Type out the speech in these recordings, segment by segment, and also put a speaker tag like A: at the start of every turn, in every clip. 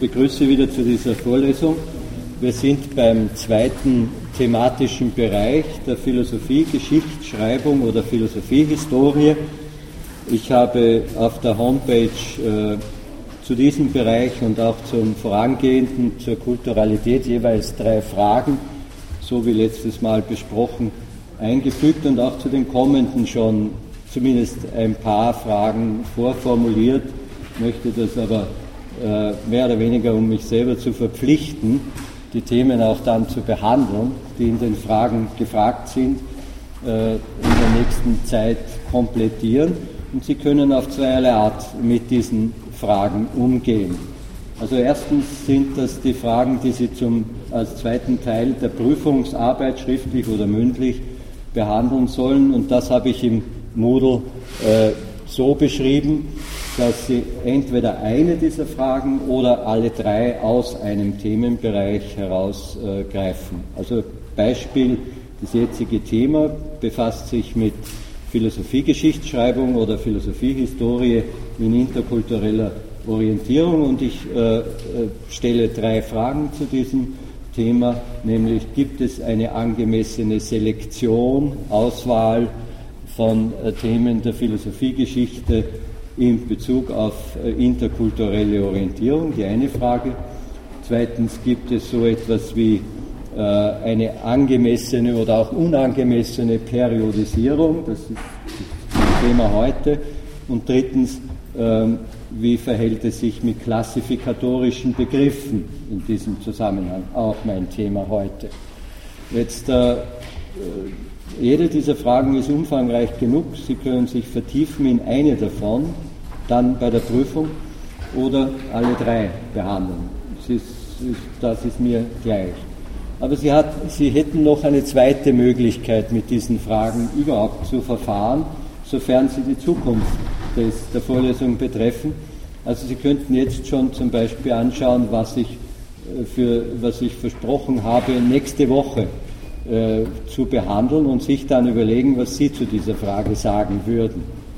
A: begrüße wieder zu dieser Vorlesung. Wir sind beim zweiten thematischen Bereich der Philosophie, Geschichtsschreibung oder Philosophiehistorie. Ich habe auf der Homepage zu diesem Bereich und auch zum vorangehenden, zur Kulturalität jeweils 3 Fragen, so wie letztes Mal besprochen, eingefügt und auch zu den kommenden schon zumindest ein paar Fragen vorformuliert. Ich möchte das aber mehr oder weniger, um mich selber zu verpflichten, die Themen auch dann zu behandeln, die in den Fragen gefragt sind, in der nächsten Zeit komplettieren. Und Sie können auf zweierlei Art mit diesen Fragen umgehen. Also erstens sind das die Fragen, die Sie als zweiten Teil der Prüfungsarbeit, schriftlich oder mündlich, behandeln sollen. Und das habe ich im Moodle so beschrieben, dass Sie entweder eine dieser Fragen oder alle 3 aus einem Themenbereich herausgreifen. Also Beispiel, das jetzige Thema befasst sich mit Philosophie-Geschichtsschreibung oder Philosophiehistorie in interkultureller Orientierung und ich stelle 3 Fragen zu diesem Thema, nämlich gibt es eine angemessene Selektion, Auswahl von Themen der Philosophiegeschichte in Bezug auf interkulturelle Orientierung, die eine Frage. Zweitens, gibt es so etwas wie eine angemessene oder auch unangemessene Periodisierung, das ist das Thema heute. Und drittens, wie verhält es sich mit klassifikatorischen Begriffen in diesem Zusammenhang, auch mein Thema heute. Jetzt, jede dieser Fragen ist umfangreich genug, Sie können sich vertiefen in eine davon, dann bei der Prüfung oder alle 3 behandeln. Das ist mir gleich. Aber Sie hätten noch eine zweite Möglichkeit, mit diesen Fragen überhaupt zu verfahren, sofern sie die Zukunft der Vorlesung betreffen. Also Sie könnten jetzt schon zum Beispiel anschauen, was ich versprochen habe, nächste Woche zu behandeln und sich dann überlegen, was Sie zu dieser Frage sagen würden.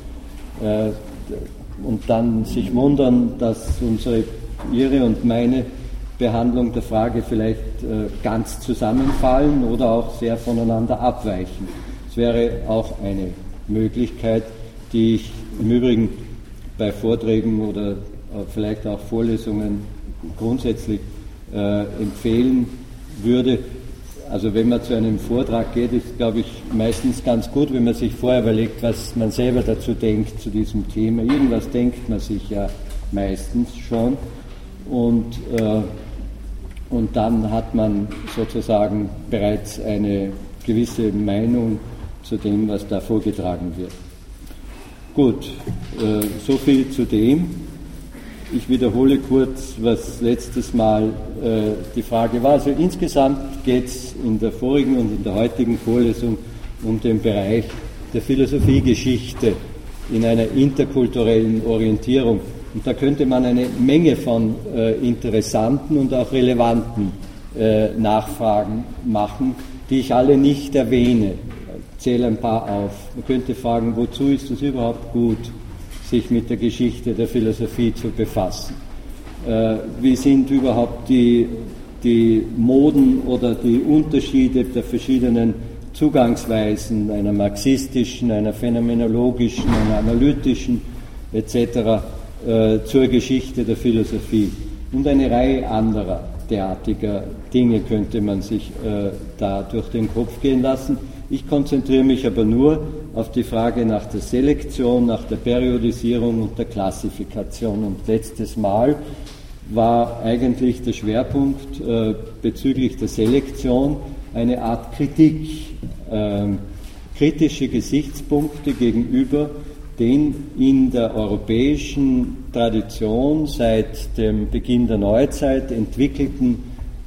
A: Und dann sich wundern, dass Ihre und meine Behandlung der Frage vielleicht ganz zusammenfallen oder auch sehr voneinander abweichen. Das wäre auch eine Möglichkeit, die ich im Übrigen bei Vorträgen oder vielleicht auch Vorlesungen grundsätzlich empfehlen würde. Also wenn man zu einem Vortrag geht, ist, glaube ich, meistens ganz gut, wenn man sich vorher überlegt, was man selber dazu denkt, zu diesem Thema. Irgendwas denkt man sich ja meistens schon und dann hat man sozusagen bereits eine gewisse Meinung zu dem, was da vorgetragen wird. Gut, so viel zu dem. Ich wiederhole kurz, was letztes Mal die Frage war. Also insgesamt geht es in der vorigen und in der heutigen Vorlesung um den Bereich der Philosophiegeschichte in einer interkulturellen Orientierung. Und da könnte man eine Menge von interessanten und auch relevanten Nachfragen machen, die ich alle nicht erwähne. Ich zähle ein paar auf. Man könnte fragen, wozu ist es überhaupt gut, sich mit der Geschichte der Philosophie zu befassen? Wie sind überhaupt die Moden oder die Unterschiede der verschiedenen Zugangsweisen, einer marxistischen, einer phänomenologischen, einer analytischen etc. Zur Geschichte der Philosophie? Und eine Reihe anderer derartiger Dinge könnte man sich da durch den Kopf gehen lassen. Ich konzentriere mich aber nur auf die Frage nach der Selektion, nach der Periodisierung und der Klassifikation. Und letztes Mal war eigentlich der Schwerpunkt bezüglich der Selektion eine Art Kritik, kritische Gesichtspunkte gegenüber den in der europäischen Tradition seit dem Beginn der Neuzeit entwickelten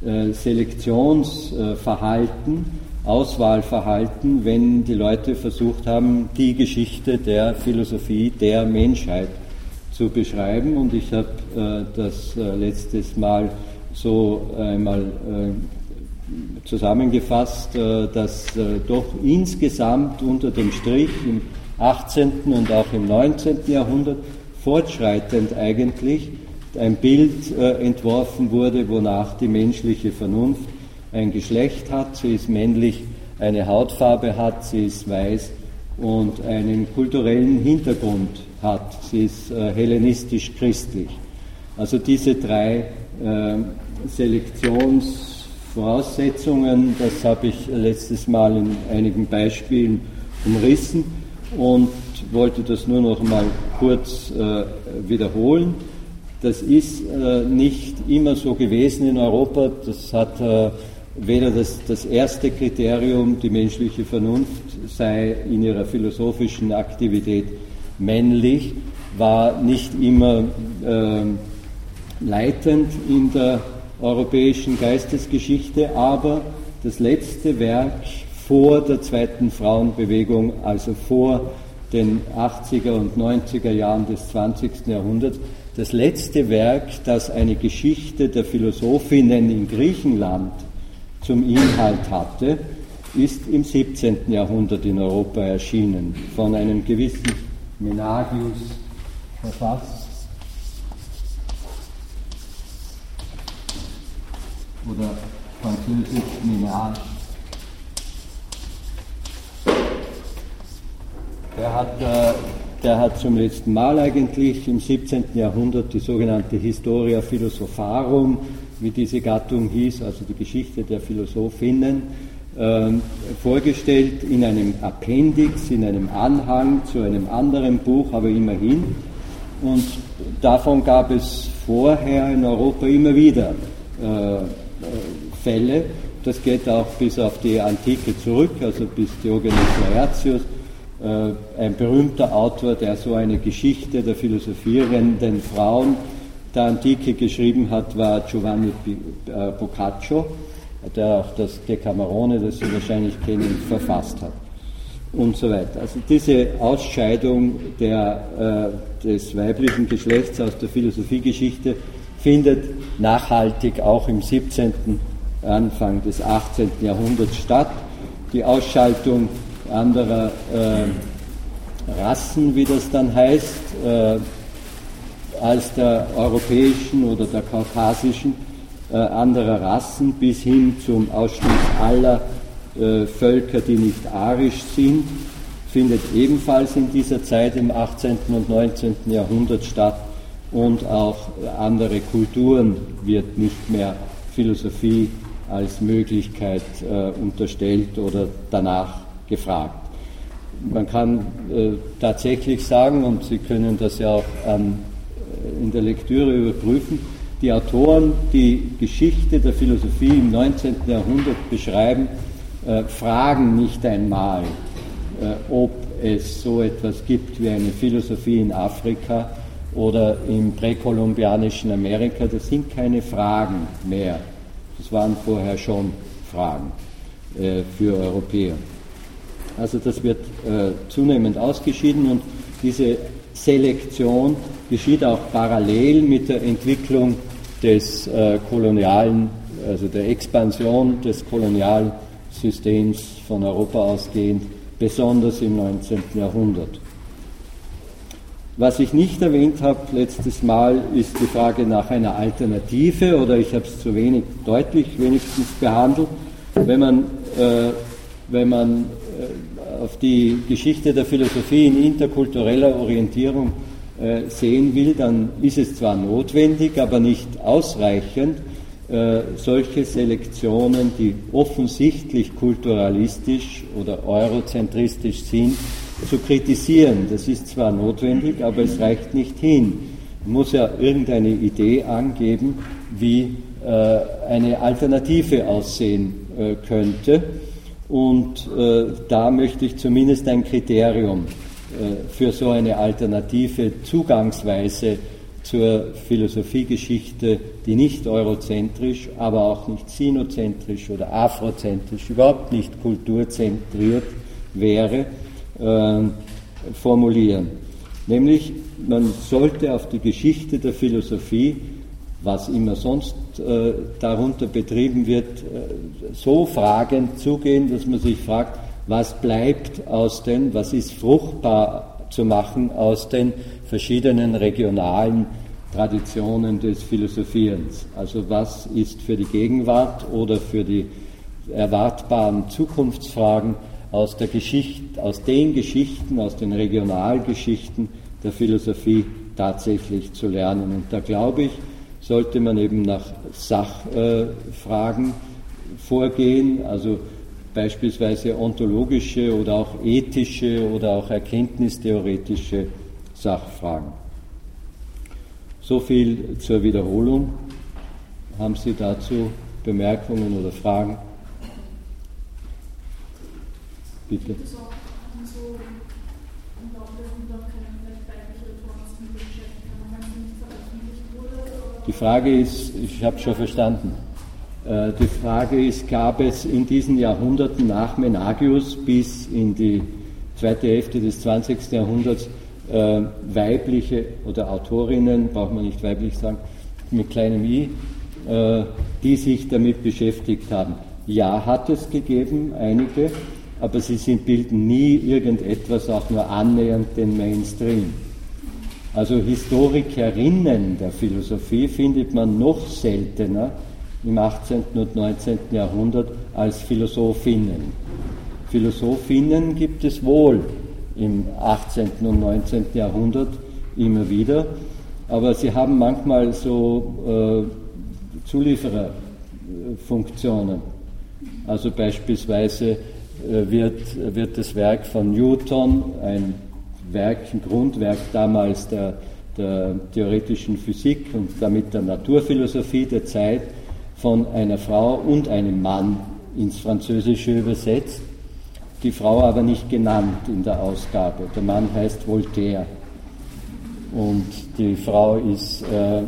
A: Selektionsverhalten, Auswahlverhalten, wenn die Leute versucht haben, die Geschichte der Philosophie der Menschheit zu beschreiben. Und ich habe das letztes Mal so einmal zusammengefasst, dass doch insgesamt unter dem Strich im 18. und auch im 19. Jahrhundert fortschreitend eigentlich ein Bild entworfen wurde, wonach die menschliche Vernunft ein Geschlecht hat, sie ist männlich, eine Hautfarbe hat, sie ist weiß und einen kulturellen Hintergrund hat, sie ist hellenistisch-christlich. Also diese drei Selektionsvoraussetzungen, das habe ich letztes Mal in einigen Beispielen umrissen und wollte das nur noch mal kurz wiederholen. Das ist nicht immer so gewesen in Europa, das hat weder das erste Kriterium, die menschliche Vernunft sei in ihrer philosophischen Aktivität männlich, war nicht immer leitend in der europäischen Geistesgeschichte, aber das letzte Werk vor der zweiten Frauenbewegung, also vor den 80er und 90er Jahren des 20. Jahrhunderts, das letzte Werk, das eine Geschichte der Philosophinnen in Griechenland zum Inhalt hatte, ist im 17. Jahrhundert in Europa erschienen, von einem gewissen Menagius verfasst oder französisch Ménage. Der hat zum letzten Mal eigentlich im 17. Jahrhundert die sogenannte Historia Philosopharum, wie diese Gattung hieß, also die Geschichte der Philosophinnen, vorgestellt in einem Appendix, in einem Anhang zu einem anderen Buch, aber immerhin. Und davon gab es vorher in Europa immer wieder Fälle. Das geht auch bis auf die Antike zurück, also bis Diogenes Laertius. Ein berühmter Autor, der so eine Geschichte der philosophierenden Frauen der Antike geschrieben hat, war Giovanni Boccaccio, der auch das Decamerone, das Sie wahrscheinlich kennen, verfasst hat und so weiter. Also diese Ausscheidung des weiblichen Geschlechts aus der Philosophiegeschichte findet nachhaltig auch im 17., Anfang des 18. Jahrhunderts statt. Die Ausschaltung anderer Rassen, wie das dann heißt, als der europäischen oder der kaukasischen, anderer Rassen bis hin zum Ausschluss aller Völker, die nicht arisch sind, findet ebenfalls in dieser Zeit im 18. und 19. Jahrhundert statt, und auch andere Kulturen wird nicht mehr Philosophie als Möglichkeit unterstellt oder danach gefragt. Man kann tatsächlich sagen, und Sie können das ja auch in der Lektüre überprüfen, die Autoren, die Geschichte der Philosophie im 19. Jahrhundert beschreiben, fragen nicht einmal, ob es so etwas gibt wie eine Philosophie in Afrika oder im präkolumbianischen Amerika. Das sind keine Fragen mehr. Das waren vorher schon Fragen für Europäer. Also das wird zunehmend ausgeschieden, und diese Selektion geschieht auch parallel mit der Entwicklung des kolonialen, also der Expansion des Kolonialsystems von Europa ausgehend, besonders im 19. Jahrhundert. Was ich nicht erwähnt habe letztes Mal, ist die Frage nach einer Alternative, oder ich habe es zu wenig deutlich wenigstens behandelt. Wenn man auf die Geschichte der Philosophie in interkultureller Orientierung sehen will, dann ist es zwar notwendig, aber nicht ausreichend, solche Selektionen, die offensichtlich kulturalistisch oder eurozentristisch sind, zu kritisieren. Das ist zwar notwendig, aber es reicht nicht hin. Man muss ja irgendeine Idee angeben, wie eine Alternative aussehen könnte. Und da möchte ich zumindest ein Kriterium für so eine alternative Zugangsweise zur Philosophiegeschichte, die nicht eurozentrisch, aber auch nicht sinozentrisch oder afrozentrisch, überhaupt nicht kulturzentriert wäre, formulieren. Nämlich, man sollte auf die Geschichte der Philosophie, was immer sonst darunter betrieben wird, so fragend zugehen, dass man sich fragt, was bleibt aus was ist fruchtbar zu machen aus den verschiedenen regionalen Traditionen des Philosophierens. Also was ist für die Gegenwart oder für die erwartbaren Zukunftsfragen aus der Geschichte, aus den Geschichten, aus den Regionalgeschichten der Philosophie tatsächlich zu lernen. Und da glaube ich, sollte man eben nach Sachfragen vorgehen, also beispielsweise ontologische oder auch ethische oder auch erkenntnistheoretische Sachfragen. So viel zur Wiederholung. Haben Sie dazu Bemerkungen oder Fragen? Bitte. Die Frage ist, ich habe schon verstanden, die Frage ist, gab es in diesen Jahrhunderten nach Menagius bis in die zweite Hälfte des 20. Jahrhunderts weibliche oder Autorinnen, braucht man nicht weiblich sagen, mit kleinem i, die sich damit beschäftigt haben. Ja, hat es gegeben, einige, aber sie bilden nie irgendetwas, auch nur annähernd den Mainstream. Also Historikerinnen der Philosophie findet man noch seltener im 18. und 19. Jahrhundert als Philosophinnen. Philosophinnen gibt es wohl im 18. und 19. Jahrhundert immer wieder, aber sie haben manchmal so Zuliefererfunktionen. Also beispielsweise wird das Werk von Newton, ein Grundwerk damals der theoretischen Physik und damit der Naturphilosophie der Zeit, von einer Frau und einem Mann ins Französische übersetzt, die Frau aber nicht genannt in der Ausgabe. Der Mann heißt Voltaire und die Frau ist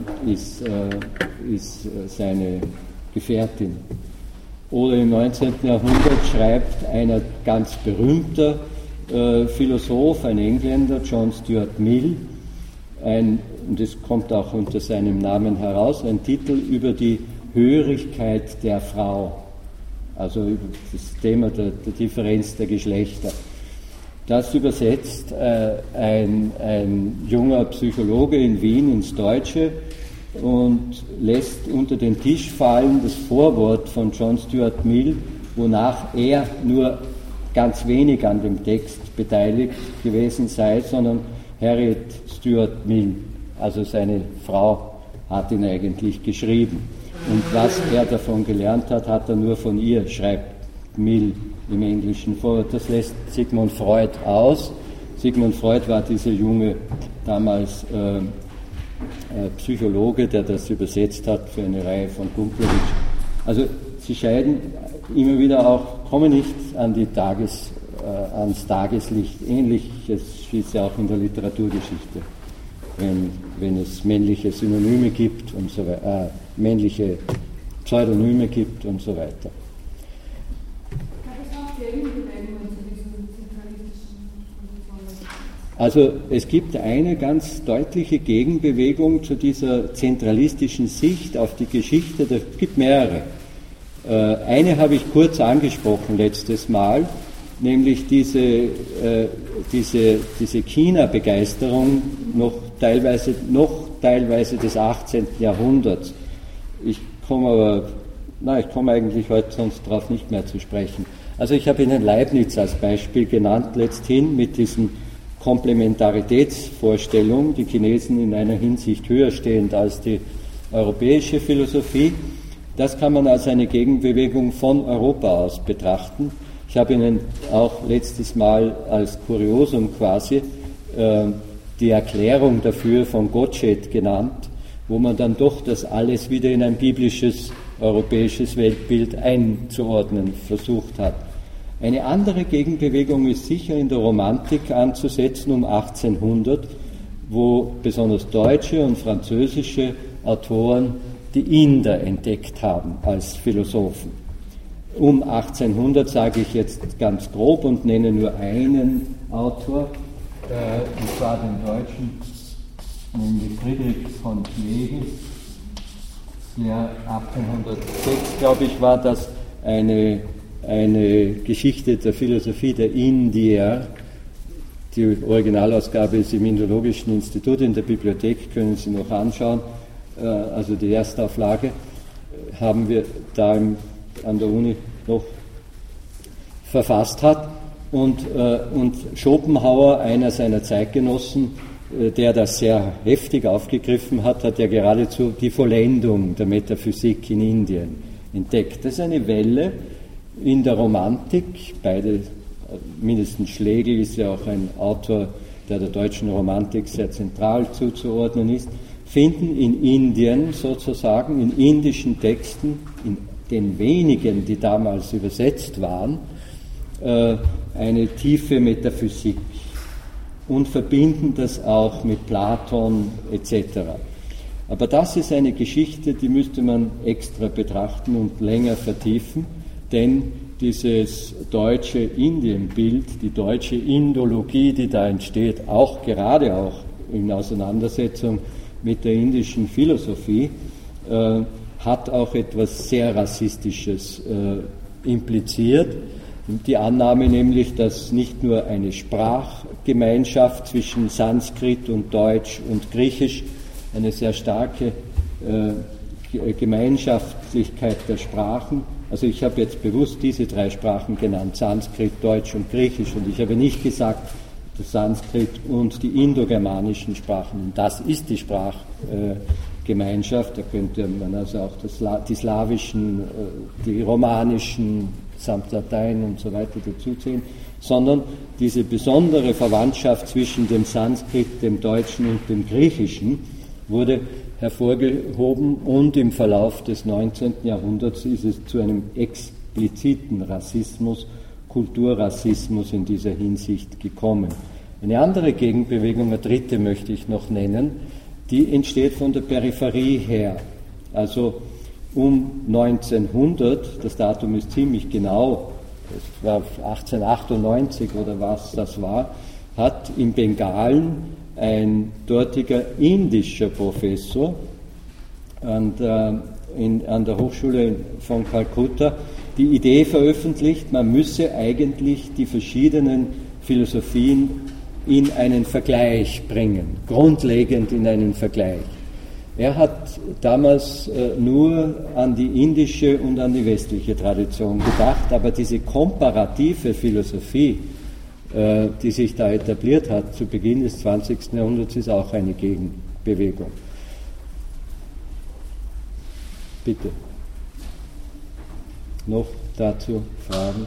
A: seine Gefährtin. Oder im 19. Jahrhundert schreibt einer ganz berühmter Philosoph, ein Engländer, John Stuart Mill, und es kommt auch unter seinem Namen heraus, ein Titel über die Hörigkeit der Frau, also über das Thema der Differenz der Geschlechter. Das übersetzt ein junger Psychologe in Wien ins Deutsche und lässt unter den Tisch fallen das Vorwort von John Stuart Mill, wonach er nur ganz wenig an dem Text beteiligt gewesen sei, sondern Harriet Stuart Mill, also seine Frau, hat ihn eigentlich geschrieben. Und was er davon gelernt hat, hat er nur von ihr, schreibt Mill im Englischen vor. Das lässt Sigmund Freud aus. Sigmund Freud war dieser junge, damals Psychologe, der das übersetzt hat für eine Reihe von Gumplowitsch. Also sie scheiden immer wieder auch, kommen nicht an ans Tageslicht. Ähnliches ist ja auch in der Literaturgeschichte, wenn es männliche Synonyme gibt und so weiter, männliche Pseudonyme gibt und so weiter. Also es gibt eine ganz deutliche Gegenbewegung zu dieser zentralistischen Sicht auf die Geschichte, es gibt mehrere. Eine habe ich kurz angesprochen letztes Mal, nämlich diese China-Begeisterung noch teilweise des 18. Jahrhunderts. Ich komme eigentlich heute sonst darauf nicht mehr zu sprechen. Also ich habe Ihnen Leibniz als Beispiel genannt, letzthin mit diesen Komplementaritätsvorstellung, die Chinesen in einer Hinsicht höher stehend als die europäische Philosophie. Das kann man als eine Gegenbewegung von Europa aus betrachten. Ich habe Ihnen auch letztes Mal als Kuriosum quasi die Erklärung dafür von Gottsched genannt, wo man dann doch das alles wieder in ein biblisches, europäisches Weltbild einzuordnen versucht hat. Eine andere Gegenbewegung ist sicher in der Romantik anzusetzen um 1800, wo besonders deutsche und französische Autoren die Inder entdeckt haben als Philosophen. Um 1800 sage ich jetzt ganz grob und nenne nur einen Autor, und zwar den Deutschen, nämlich Friedrich von Clevis, der 1806, glaube ich, war das eine Geschichte der Philosophie der Indier Die Originalausgabe ist im Indologischen Institut in der Bibliothek, können Sie noch anschauen. Also die Erstauflage haben wir da an der Uni noch verfasst hat. Und Schopenhauer, einer seiner Zeitgenossen, der das sehr heftig aufgegriffen hat, hat ja geradezu die Vollendung der Metaphysik in Indien entdeckt. Das ist eine Welle in der Romantik, beide, mindestens Schlegel ist ja auch ein Autor, der deutschen Romantik sehr zentral zuzuordnen ist, finden in Indien sozusagen, in indischen Texten, in den wenigen, die damals übersetzt waren, eine tiefe Metaphysik und verbinden das auch mit Platon etc. Aber das ist eine Geschichte, die müsste man extra betrachten und länger vertiefen, denn dieses deutsche Indienbild, die deutsche Indologie, die da entsteht, gerade auch in Auseinandersetzung mit der indischen Philosophie, hat auch etwas sehr Rassistisches impliziert. Die Annahme nämlich, dass nicht nur eine Sprachgemeinschaft zwischen Sanskrit und Deutsch und Griechisch, eine sehr starke Gemeinschaftlichkeit der Sprachen, also ich habe jetzt bewusst diese drei Sprachen genannt, Sanskrit, Deutsch und Griechisch, und ich habe nicht gesagt, das Sanskrit und die indogermanischen Sprachen, das ist die Sprachgemeinschaft, da könnte man also auch die slawischen, die romanischen samt Latein und so weiter dazuzählen, sondern diese besondere Verwandtschaft zwischen dem Sanskrit, dem Deutschen und dem Griechischen wurde hervorgehoben, und im Verlauf des 19. Jahrhunderts ist es zu einem expliziten Rassismus, Kulturrassismus in dieser Hinsicht gekommen. Eine andere Gegenbewegung, eine dritte möchte ich noch nennen, die entsteht von der Peripherie her. Also um 1900, das Datum ist ziemlich genau, es war 1898 oder was das war, hat in Bengalen ein dortiger indischer Professor an der Hochschule von Kalkutta die Idee veröffentlicht, man müsse eigentlich die verschiedenen Philosophien in einen Vergleich bringen, grundlegend in einen Vergleich. Er hat damals nur an die indische und an die westliche Tradition gedacht, aber diese komparative Philosophie, die sich da etabliert hat zu Beginn des 20. Jahrhunderts, ist auch eine Gegenbewegung. Bitte. Noch dazu Fragen?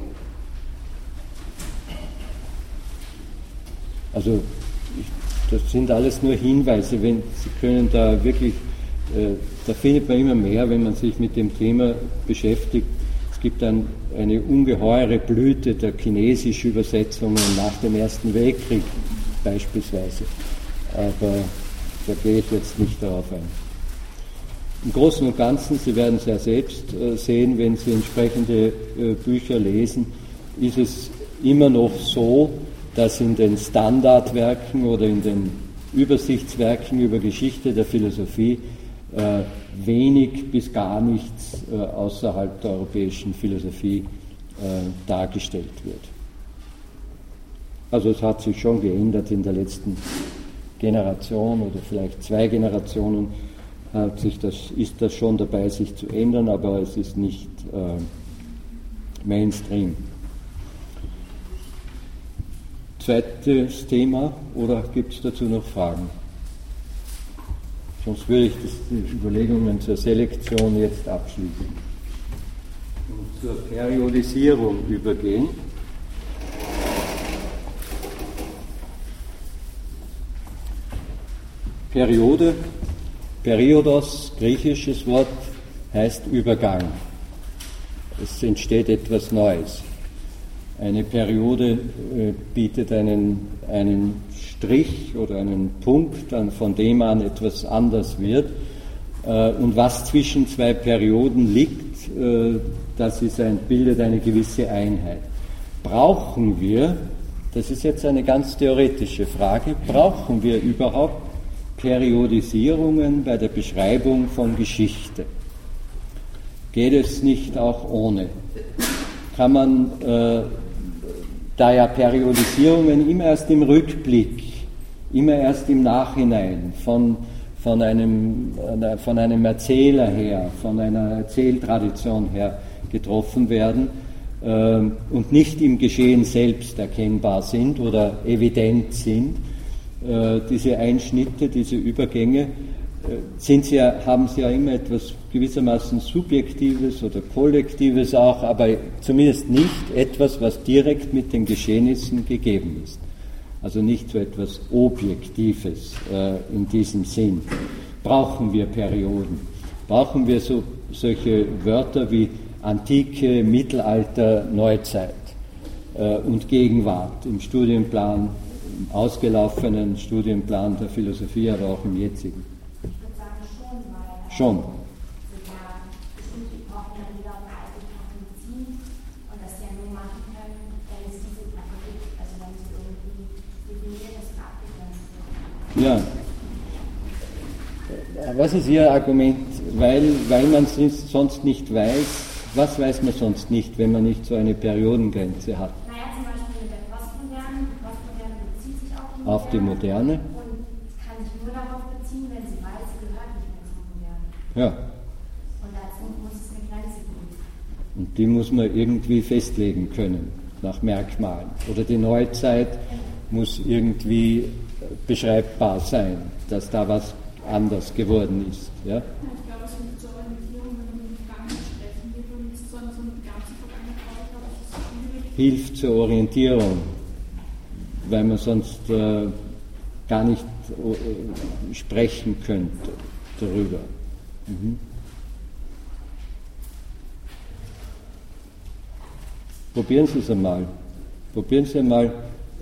A: Also das sind alles nur Hinweise, Sie können da wirklich, da findet man immer mehr, wenn man sich mit dem Thema beschäftigt. Es gibt dann eine ungeheure Blüte der chinesischen Übersetzungen nach dem Ersten Weltkrieg beispielsweise. Aber da gehe ich jetzt nicht darauf ein. Im Großen und Ganzen, Sie werden es ja selbst sehen, wenn Sie entsprechende Bücher lesen, ist es immer noch so, dass in den Standardwerken oder in den Übersichtswerken über Geschichte der Philosophie wenig bis gar nichts außerhalb der europäischen Philosophie dargestellt wird. Also es hat sich schon geändert in der letzten Generation oder vielleicht 2 Generationen, ist das schon dabei, sich zu ändern, aber es ist nicht Mainstream. Zweites Thema, oder gibt es dazu noch Fragen? Sonst würde ich die Überlegungen zur Selektion jetzt abschließen und zur Periodisierung übergehen. Periode, Periodos, griechisches Wort, heißt Übergang. Es entsteht etwas Neues. Eine Periode bietet einen Strich oder einen Punkt, von dem an etwas anders wird. Und was zwischen 2 Perioden liegt, das bildet eine gewisse Einheit. Brauchen wir, das ist jetzt eine ganz theoretische Frage, brauchen wir überhaupt Periodisierungen bei der Beschreibung von Geschichte? Geht es nicht auch ohne? Kann man da ja Periodisierungen immer erst im Rückblick, immer erst im Nachhinein von einem Erzähler her, von einer Erzähltradition her getroffen werden und nicht im Geschehen selbst erkennbar sind oder evident sind, diese Einschnitte, diese Übergänge, haben sie ja immer etwas gewissermaßen Subjektives oder Kollektives auch, aber zumindest nicht etwas, was direkt mit den Geschehnissen gegeben ist. Also nicht so etwas Objektives in diesem Sinn. Brauchen wir Perioden? Brauchen wir solche Wörter wie Antike, Mittelalter, Neuzeit und Gegenwart im Studienplan, im ausgelaufenen Studienplan der Philosophie, aber auch im jetzigen?
B: Ich würde sagen schon, weil
A: schon.
B: Bestimmte Epochen dann wieder auf alte Epochen beziehen und das ja nur machen können, wenn es diese Epoche gibt, also wenn sie irgendwie definiert ist und abgegrenzt wird.
A: Ja. Was ist Ihr Argument? Weil man es sonst nicht weiß. Was weiß man sonst nicht, wenn man nicht so eine Periodengrenze hat?
B: Naja, zum Beispiel mit der Postmoderne. Die Postmoderne bezieht sich
A: auf die Moderne.
B: Und kann sich nur darauf beziehen, wenn sie weiß, sie gehört nicht mehr zur Moderne.
A: Ja.
B: Und dazu muss es eine Grenze geben.
A: Und die muss man irgendwie festlegen können, nach Merkmalen. Oder die Neuzeit muss irgendwie beschreibbar sein, dass da was anders geworden ist. Ja?
C: Ich glaube, es hilft zur Orientierung, wenn man mit dem Vergangenheit sprechen wird und so eine ganze Vergangenheit, glaube ich, ist schwierig.
A: Hilft zur Orientierung, weil man sonst gar nicht sprechen könnte darüber. Mhm. Probieren Sie es einmal. Probieren Sie einmal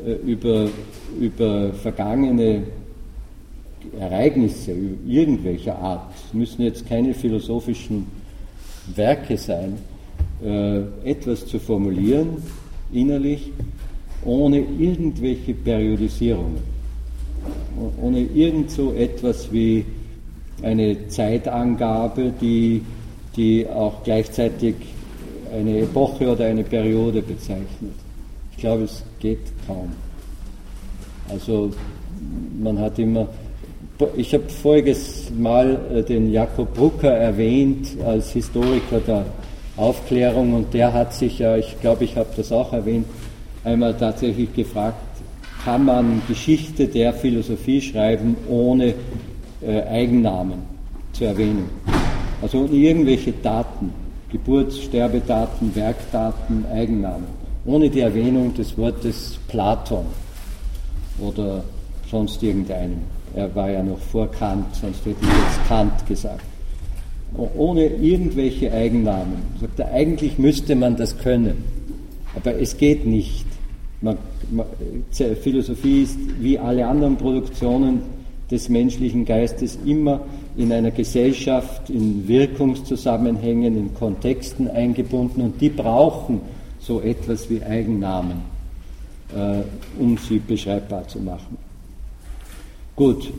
A: über vergangene Ereignisse irgendwelcher Art, es müssen jetzt keine philosophischen Werke sein, etwas zu formulieren, innerlich, ohne irgendwelche Periodisierungen, ohne irgend so etwas wie eine Zeitangabe, die auch gleichzeitig eine Epoche oder eine Periode bezeichnet. Ich glaube, es geht kaum. Also man hat immer, ich habe voriges Mal den Jakob Brucker erwähnt als Historiker der Aufklärung und der hat sich ja, ich glaube, ich habe das auch erwähnt, einmal tatsächlich gefragt, kann man Geschichte der Philosophie schreiben, ohne Eigennamen zu erwähnen? Also ohne irgendwelche Daten, Geburts-, Sterbedaten, Werkdaten, Eigennamen, ohne die Erwähnung des Wortes Platon oder sonst irgendeinem. Er war ja noch vor Kant, sonst hätte ich jetzt Kant gesagt. Ohne irgendwelche Eigennamen. Sagt er, eigentlich müsste man das können, aber es geht nicht. Philosophie ist wie alle anderen Produktionen des menschlichen Geistes immer in einer Gesellschaft, in Wirkungszusammenhängen, in Kontexten eingebunden und die brauchen so etwas wie Eigennamen, um sie beschreibbar zu machen. Gut,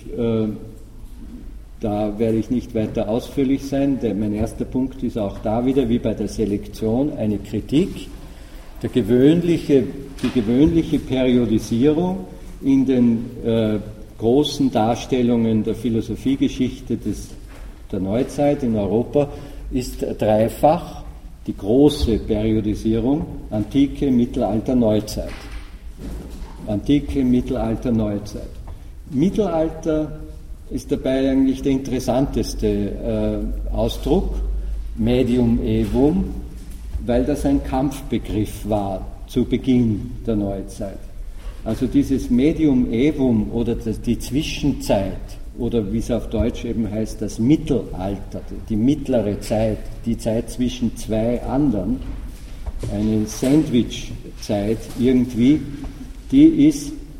A: da werde ich nicht weiter ausführlich sein, denn mein erster Punkt ist auch da wieder, wie bei der Selektion, eine Kritik. Die gewöhnliche Periodisierung in den großen Darstellungen der Philosophiegeschichte der Neuzeit in Europa ist dreifach. Die große Periodisierung, Antike, Mittelalter, Neuzeit. Antike, Mittelalter, Neuzeit. Mittelalter ist dabei eigentlich der interessanteste Ausdruck, Medium Evum, weil das ein Kampfbegriff war zu Beginn der Neuzeit. Also dieses Medium Evum oder die Zwischenzeit oder wie es auf Deutsch eben heißt, das Mittelalter, die mittlere Zeit, die Zeit zwischen zwei anderen, eine Sandwich-Zeit irgendwie, die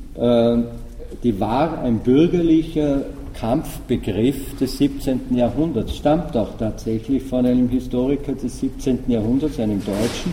A: war ein bürgerlicher Kampfbegriff des 17. Jahrhunderts, stammt auch tatsächlich von einem Historiker des 17. Jahrhunderts, einem Deutschen,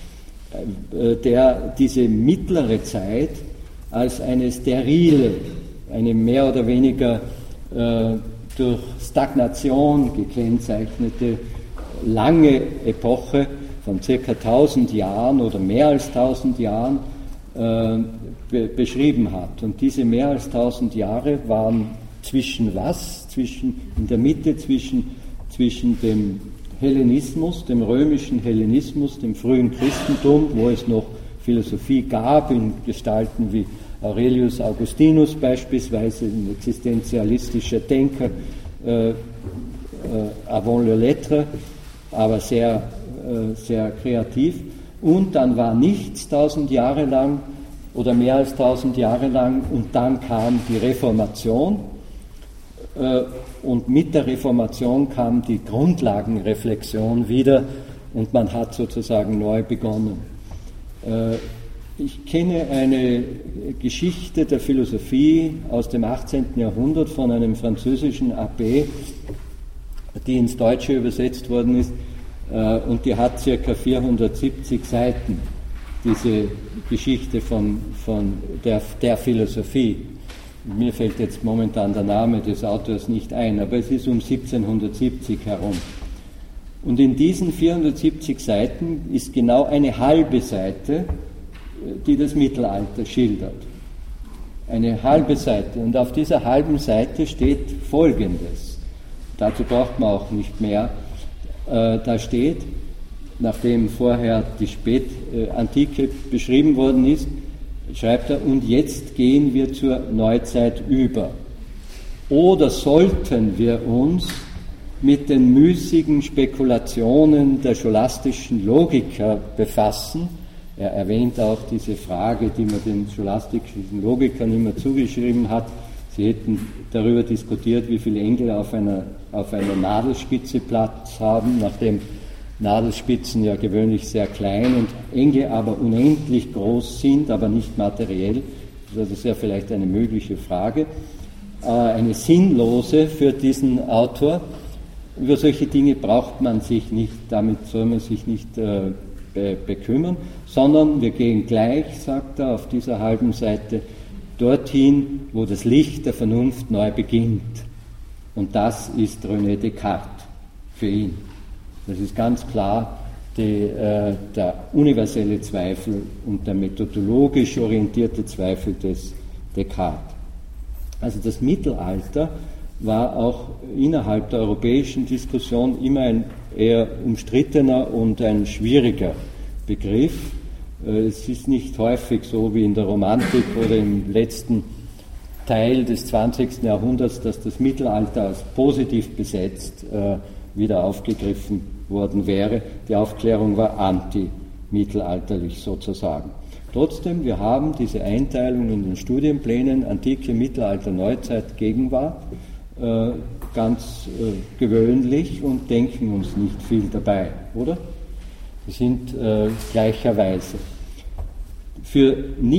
A: der diese mittlere Zeit als eine sterile, eine mehr oder weniger durch Stagnation gekennzeichnete lange Epoche von ca. 1000 Jahren oder mehr als 1000 Jahren beschrieben hat. Und diese mehr als 1000 Jahre waren zwischen was? In der Mitte zwischen dem Hellenismus, dem römischen Hellenismus, dem frühen Christentum, wo es noch Philosophie gab, in Gestalten wie Aurelius Augustinus beispielsweise, ein existenzialistischer Denker, avant le lettre, aber sehr, sehr kreativ. Und dann war nichts 1000 Jahre lang oder mehr als 1000 Jahre lang, und dann kam die Reformation, und mit der Reformation kam die Grundlagenreflexion wieder und man hat sozusagen neu begonnen. Ich kenne eine Geschichte der Philosophie aus dem 18. Jahrhundert von einem französischen Abbé, die ins Deutsche übersetzt worden ist, und die hat ca. 470 Seiten, diese Geschichte von der Philosophie. Mir fällt jetzt momentan der Name des Autors nicht ein, aber es ist um 1770 herum. Und in diesen 470 Seiten ist genau eine halbe Seite, die das Mittelalter schildert. Eine halbe Seite. Und auf dieser halben Seite steht Folgendes. Dazu braucht man auch nicht mehr. Da steht, nachdem vorher die Spätantike beschrieben worden ist, schreibt er, und jetzt gehen wir zur Neuzeit über. Oder sollten wir uns mit den müßigen Spekulationen der scholastischen Logiker befassen? Er erwähnt auch diese Frage, die man den scholastischen Logikern immer zugeschrieben hat. Sie hätten darüber diskutiert, wie viele Engel auf einer Nadelspitze Platz haben, nachdem Nadelspitzen ja gewöhnlich sehr klein und Engel aber unendlich groß sind, aber nicht materiell. Das ist ja vielleicht eine mögliche Frage, eine sinnlose für diesen Autor. Über solche Dinge braucht man sich nicht, damit soll man sich nicht bekümmern, sondern wir gehen gleich, sagt er auf dieser halben Seite, dorthin, wo das Licht der Vernunft neu beginnt. Und das ist René Descartes für ihn. Das ist ganz klar der universelle Zweifel und der methodologisch orientierte Zweifel des Descartes. Also das Mittelalter war auch innerhalb der europäischen Diskussion immer ein eher umstrittener und ein schwieriger Begriff. Es ist nicht häufig so wie in der Romantik oder im letzten Teil des 20. Jahrhunderts, dass das Mittelalter als positiv besetzt wieder aufgegriffen worden wäre. Die Aufklärung war anti-mittelalterlich sozusagen. Trotzdem, wir haben diese Einteilung in den Studienplänen Antike, Mittelalter, Neuzeit, Gegenwart ganz gewöhnlich und denken uns nicht viel dabei, oder? Wir sind gleicherweise. Für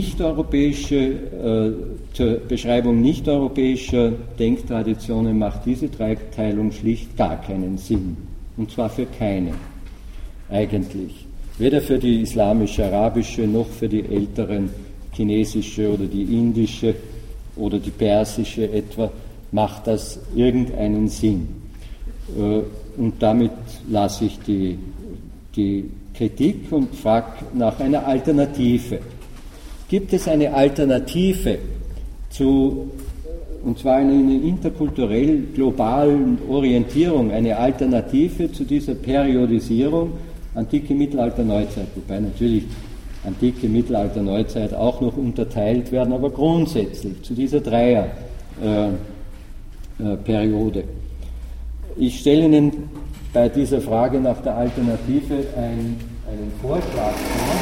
A: zur Beschreibung nicht-europäischer Denktraditionen macht diese Dreiteilung schlicht gar keinen Sinn. Und zwar für keine, eigentlich. Weder für die islamisch-arabische, noch für die älteren chinesische oder die indische oder die persische etwa, macht das irgendeinen Sinn. Und damit lasse ich die Kritik und frage nach einer Alternative. Gibt es eine Alternative und zwar eine interkulturell globalen Orientierung, eine Alternative zu dieser Periodisierung Antike, Mittelalter, Neuzeit, wobei natürlich Antike, Mittelalter, Neuzeit auch noch unterteilt werden, aber grundsätzlich zu dieser Dreierperiode. Ich stelle Ihnen bei dieser Frage nach der Alternative einen Vorschlag vor.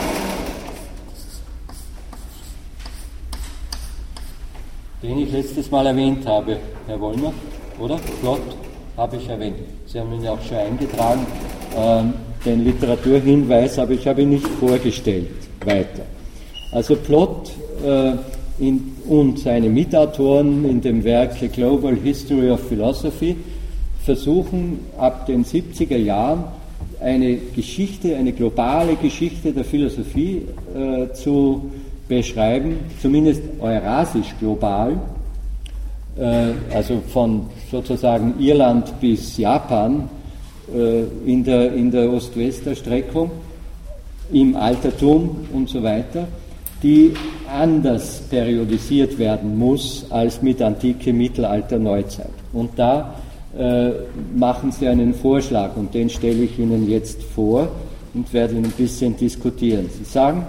A: Den ich letztes Mal erwähnt habe, Herr Wollner, oder? Plot habe ich erwähnt. Sie haben ihn ja auch schon eingetragen, den Literaturhinweis, aber ich habe ihn nicht vorgestellt weiter. Also Plot und seine Mitautoren in dem Werk A Global History of Philosophy versuchen ab den 70er Jahren eine globale Geschichte der Philosophie zu beschreiben, zumindest eurasisch global, also von sozusagen Irland bis Japan in der Ost-West-Erstreckung, im Altertum und so weiter. die anders periodisiert werden muss als mit Antike, Mittelalter, Neuzeit. Und da machen Sie einen Vorschlag und den stelle ich Ihnen jetzt vor und werde ihn ein bisschen diskutieren. Sie sagen,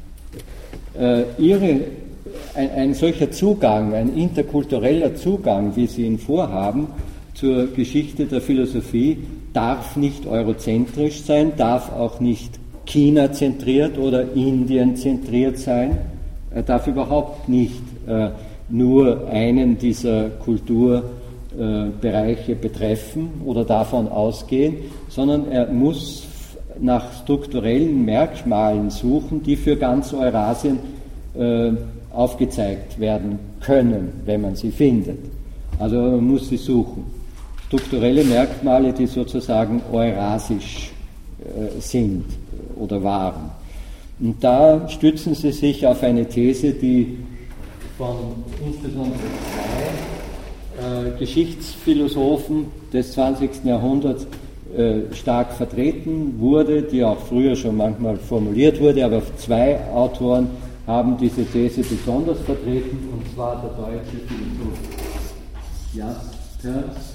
A: ein solcher Zugang, ein interkultureller Zugang, wie Sie ihn vorhaben, zur Geschichte der Philosophie, darf nicht eurozentrisch sein, darf auch nicht China-zentriert oder Indien-zentriert sein. Er darf überhaupt nicht nur einen dieser Kulturbereiche betreffen oder davon ausgehen, sondern er muss nach strukturellen Merkmalen suchen, die für ganz Eurasien aufgezeigt werden können, wenn man sie findet. Also man muss sie suchen. Strukturelle Merkmale, die sozusagen eurasisch sind oder waren. Und da stützen Sie sich auf eine These, die von insbesondere zwei Geschichtsphilosophen des 20. Jahrhunderts stark vertreten wurde, die auch früher schon manchmal formuliert wurde, aber zwei Autoren haben diese These besonders vertreten, und zwar der deutsche Philosoph Jaspers.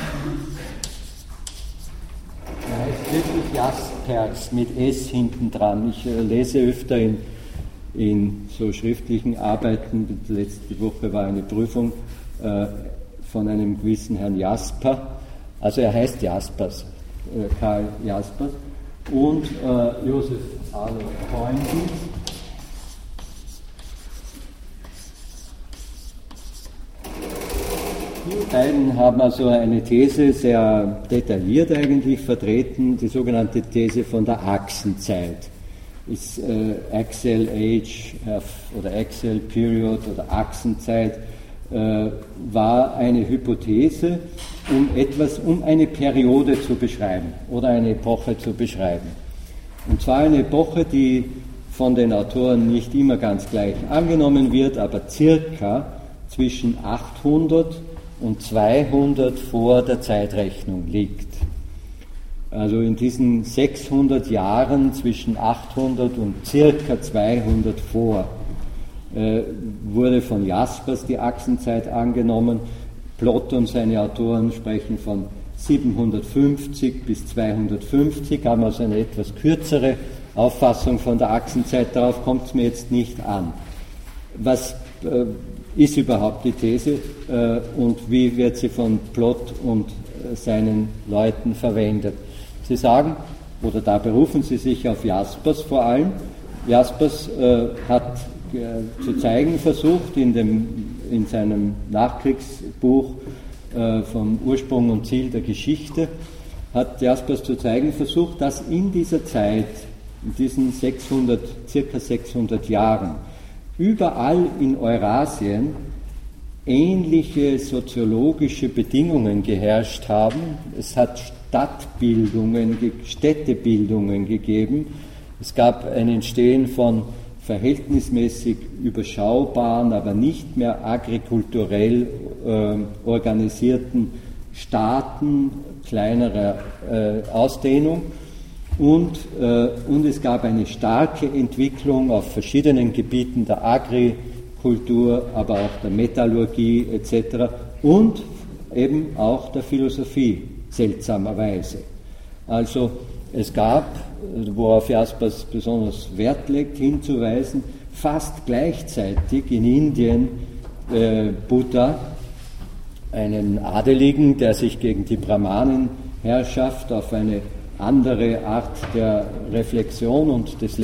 A: Er heißt wirklich Jaspers mit S hinten dran. Ich lese öfter in so schriftlichen Arbeiten, letzte Woche war eine Prüfung von einem gewissen Herrn Jasper, also er heißt Jaspers, Karl Jaspers, und Josef Adolf Freundl. Die beiden haben also eine These sehr detailliert eigentlich vertreten, die sogenannte These von der Achsenzeit. Ist Axial Age oder Axial Period oder Achsenzeit war eine Hypothese, um eine Periode zu beschreiben oder eine Epoche zu beschreiben. Und zwar eine Epoche, die von den Autoren nicht immer ganz gleich angenommen wird, aber circa zwischen 800 und 200 vor der Zeitrechnung liegt. Also in diesen 600 Jahren zwischen 800 und circa 200 vor wurde von Jaspers die Achsenzeit angenommen. Plot und seine Autoren sprechen von 750 bis 250, haben also eine etwas kürzere Auffassung von der Achsenzeit. Darauf kommt es mir jetzt nicht an. Was ist überhaupt die These und wie wird sie von Plot und seinen Leuten verwendet? Sie sagen, oder da berufen sie sich auf Jaspers vor allem. Jaspers hat zu zeigen versucht in seinem Nachkriegsbuch vom Ursprung und Ziel der Geschichte, hat Jaspers zu zeigen versucht, dass in dieser Zeit, in diesen circa 600 Jahren, überall in Eurasien ähnliche soziologische Bedingungen geherrscht haben. Es hat Städtebildungen gegeben. Es gab ein Entstehen von verhältnismäßig überschaubaren, aber nicht mehr agrikulturell organisierten Staaten kleinerer Ausdehnung. Und es gab eine starke Entwicklung auf verschiedenen Gebieten der Agrikultur, aber auch der Metallurgie etc. und eben auch der Philosophie, seltsamerweise. Also es gab, worauf Jaspers besonders Wert legt, hinzuweisen, fast gleichzeitig in Indien Buddha, einen Adeligen, der sich gegen die Brahmanenherrschaft auf eine andere Art der Reflexion und des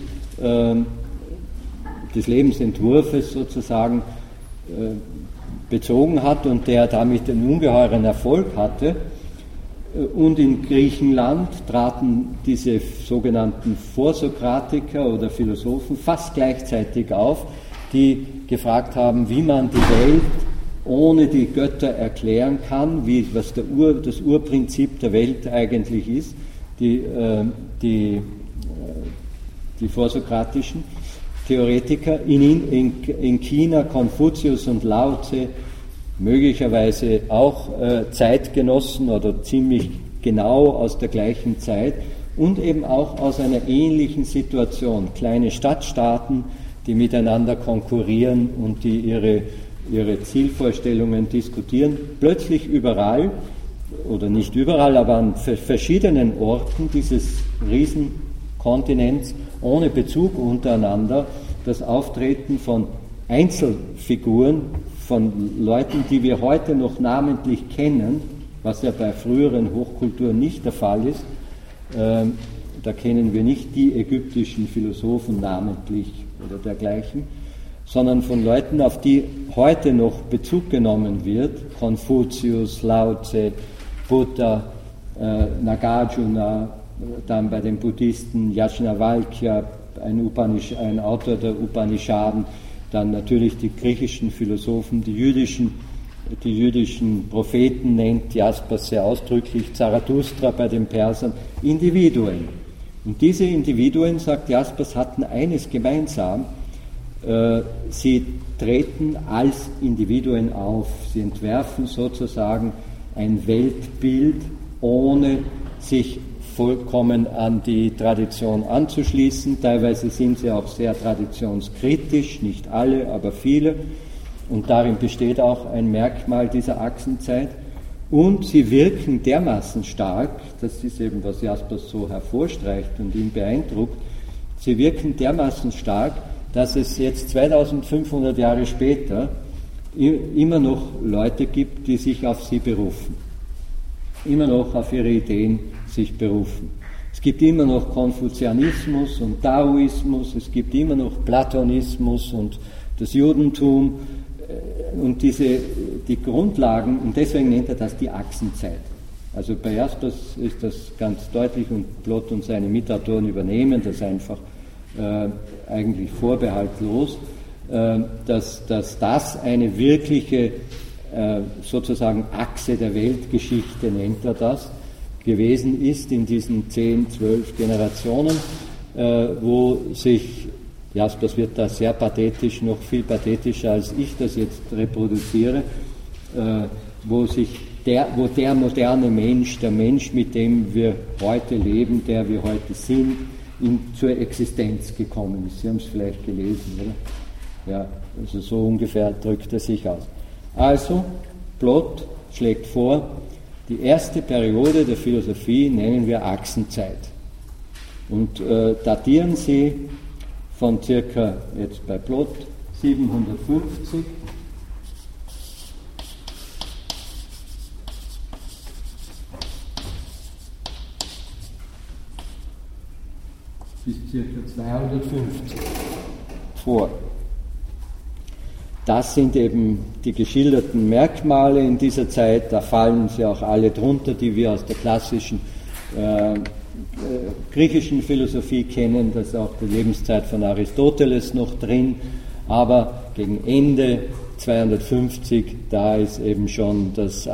A: Lebensentwurfes sozusagen bezogen hat und der damit einen ungeheuren Erfolg hatte. Und in Griechenland traten diese sogenannten Vorsokratiker oder Philosophen fast gleichzeitig auf, die gefragt haben, wie man die Welt ohne die Götter erklären kann, was das Urprinzip der Welt eigentlich ist, die vorsokratischen Theoretiker, in China Konfuzius und Lao Tse, möglicherweise auch Zeitgenossen oder ziemlich genau aus der gleichen Zeit und eben auch aus einer ähnlichen Situation. Kleine Stadtstaaten, die miteinander konkurrieren und die ihre Zielvorstellungen diskutieren, plötzlich überall, oder nicht überall, aber an verschiedenen Orten dieses Riesenkontinents ohne Bezug untereinander das Auftreten von Einzelfiguren, von Leuten, die wir heute noch namentlich kennen, was ja bei früheren Hochkulturen nicht der Fall ist. Da kennen wir nicht die ägyptischen Philosophen namentlich oder dergleichen, sondern von Leuten, auf die heute noch Bezug genommen wird, Konfuzius, Lao Tse, Buddha, Nagarjuna, dann bei den Buddhisten Yajnavalkya, ein Autor der Upanishaden, dann natürlich die griechischen Philosophen, die jüdischen Propheten nennt Jaspers sehr ausdrücklich, Zarathustra bei den Persern, Individuen. Und diese Individuen, sagt Jaspers, hatten eines gemeinsam: sie treten als Individuen auf, sie entwerfen sozusagen ein Weltbild, ohne sich vollkommen an die Tradition anzuschließen. Teilweise sind sie auch sehr traditionskritisch, nicht alle, aber viele. Und darin besteht auch ein Merkmal dieser Achsenzeit. Und sie wirken dermaßen stark, das ist eben, was Jaspers so hervorstreicht und ihn beeindruckt, sie wirken dermaßen stark, dass es jetzt 2500 Jahre später immer noch Leute gibt, die sich auf sie berufen, immer noch auf ihre Ideen sich berufen. Es gibt immer noch Konfuzianismus und Daoismus, es gibt immer noch Platonismus und das Judentum und die Grundlagen, und deswegen nennt er das die Achsenzeit. Also bei Jaspers ist das ganz deutlich, und Plot und seine Mitautoren übernehmen das einfach eigentlich vorbehaltlos, dass das eine wirkliche sozusagen Achse der Weltgeschichte, nennt er das, gewesen ist in diesen 10, 12 Generationen, wo sich, Jaspers wird da sehr pathetisch, noch viel pathetischer als ich das jetzt reproduziere, wo der moderne Mensch, der Mensch, mit dem wir heute leben, der wir heute sind, zur Existenz gekommen ist. Sie haben es vielleicht gelesen, oder? Ja, also so ungefähr drückt er sich aus. Also, Plot schlägt vor, die erste Periode der Philosophie nennen wir Achsenzeit und datieren sie von circa, jetzt bei Plot, 750 bis circa 250 vor. Das sind eben die geschilderten Merkmale in dieser Zeit, da fallen sie auch alle drunter, die wir aus der klassischen griechischen Philosophie kennen, da ist auch die Lebenszeit von Aristoteles noch drin, aber gegen Ende 250, da ist eben schon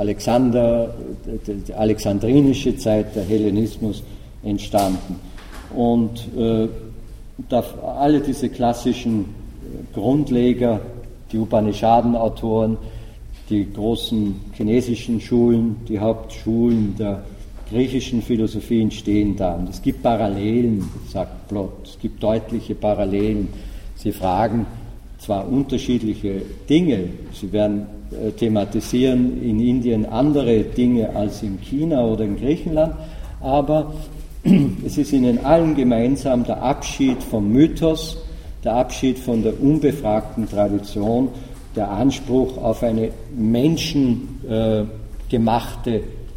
A: die alexandrinische Zeit, der Hellenismus entstanden. Und alle diese klassischen Grundleger, die Upanishaden-Autoren, die großen chinesischen Schulen, die Hauptschulen der griechischen Philosophie entstehen da. Und es gibt Parallelen, sagt Plot, es gibt deutliche Parallelen. Sie fragen zwar unterschiedliche Dinge, sie werden thematisieren in Indien andere Dinge als in China oder in Griechenland, aber es ist ihnen allen gemeinsam der Abschied vom Mythos, der Abschied von der unbefragten Tradition, der Anspruch auf eine menschengemachte,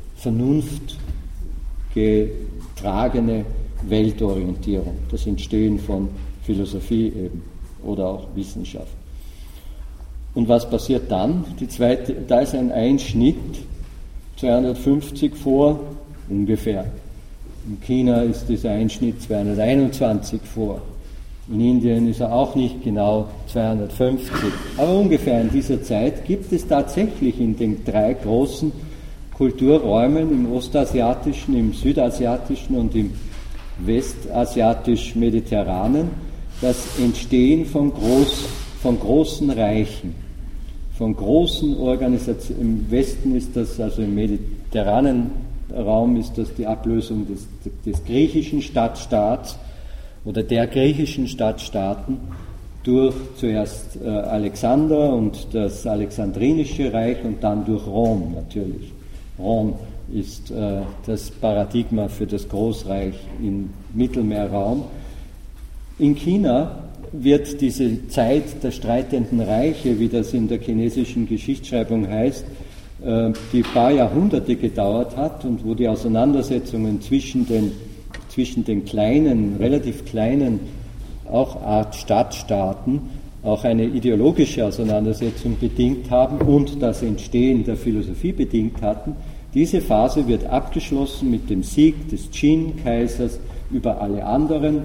A: vernunftgetragene Weltorientierung. Das Entstehen von Philosophie eben oder auch Wissenschaft. Und was passiert dann? Da ist ein Einschnitt, 250 vor, ungefähr. In China ist dieser Einschnitt 221 vor. In Indien ist er auch nicht genau 250. Aber ungefähr in dieser Zeit gibt es tatsächlich in den 3 großen Kulturräumen, im ostasiatischen, im südasiatischen und im westasiatisch-mediterranen, das Entstehen von großen Reichen, von großen Organisationen. Im Westen ist das, also im mediterranen Raum ist das die Ablösung des griechischen Stadtstaats oder der griechischen Stadtstaaten durch zuerst Alexander und das Alexandrinische Reich und dann durch Rom natürlich. Rom ist das Paradigma für das Großreich im Mittelmeerraum. In China wird diese Zeit der streitenden Reiche, wie das in der chinesischen Geschichtsschreibung heißt, die ein paar Jahrhunderte gedauert hat und wo die Auseinandersetzungen zwischen den kleinen, relativ kleinen, auch Art Stadtstaaten, auch eine ideologische Auseinandersetzung bedingt haben und das Entstehen der Philosophie bedingt hatten. Diese Phase wird abgeschlossen mit dem Sieg des Qin-Kaisers über alle anderen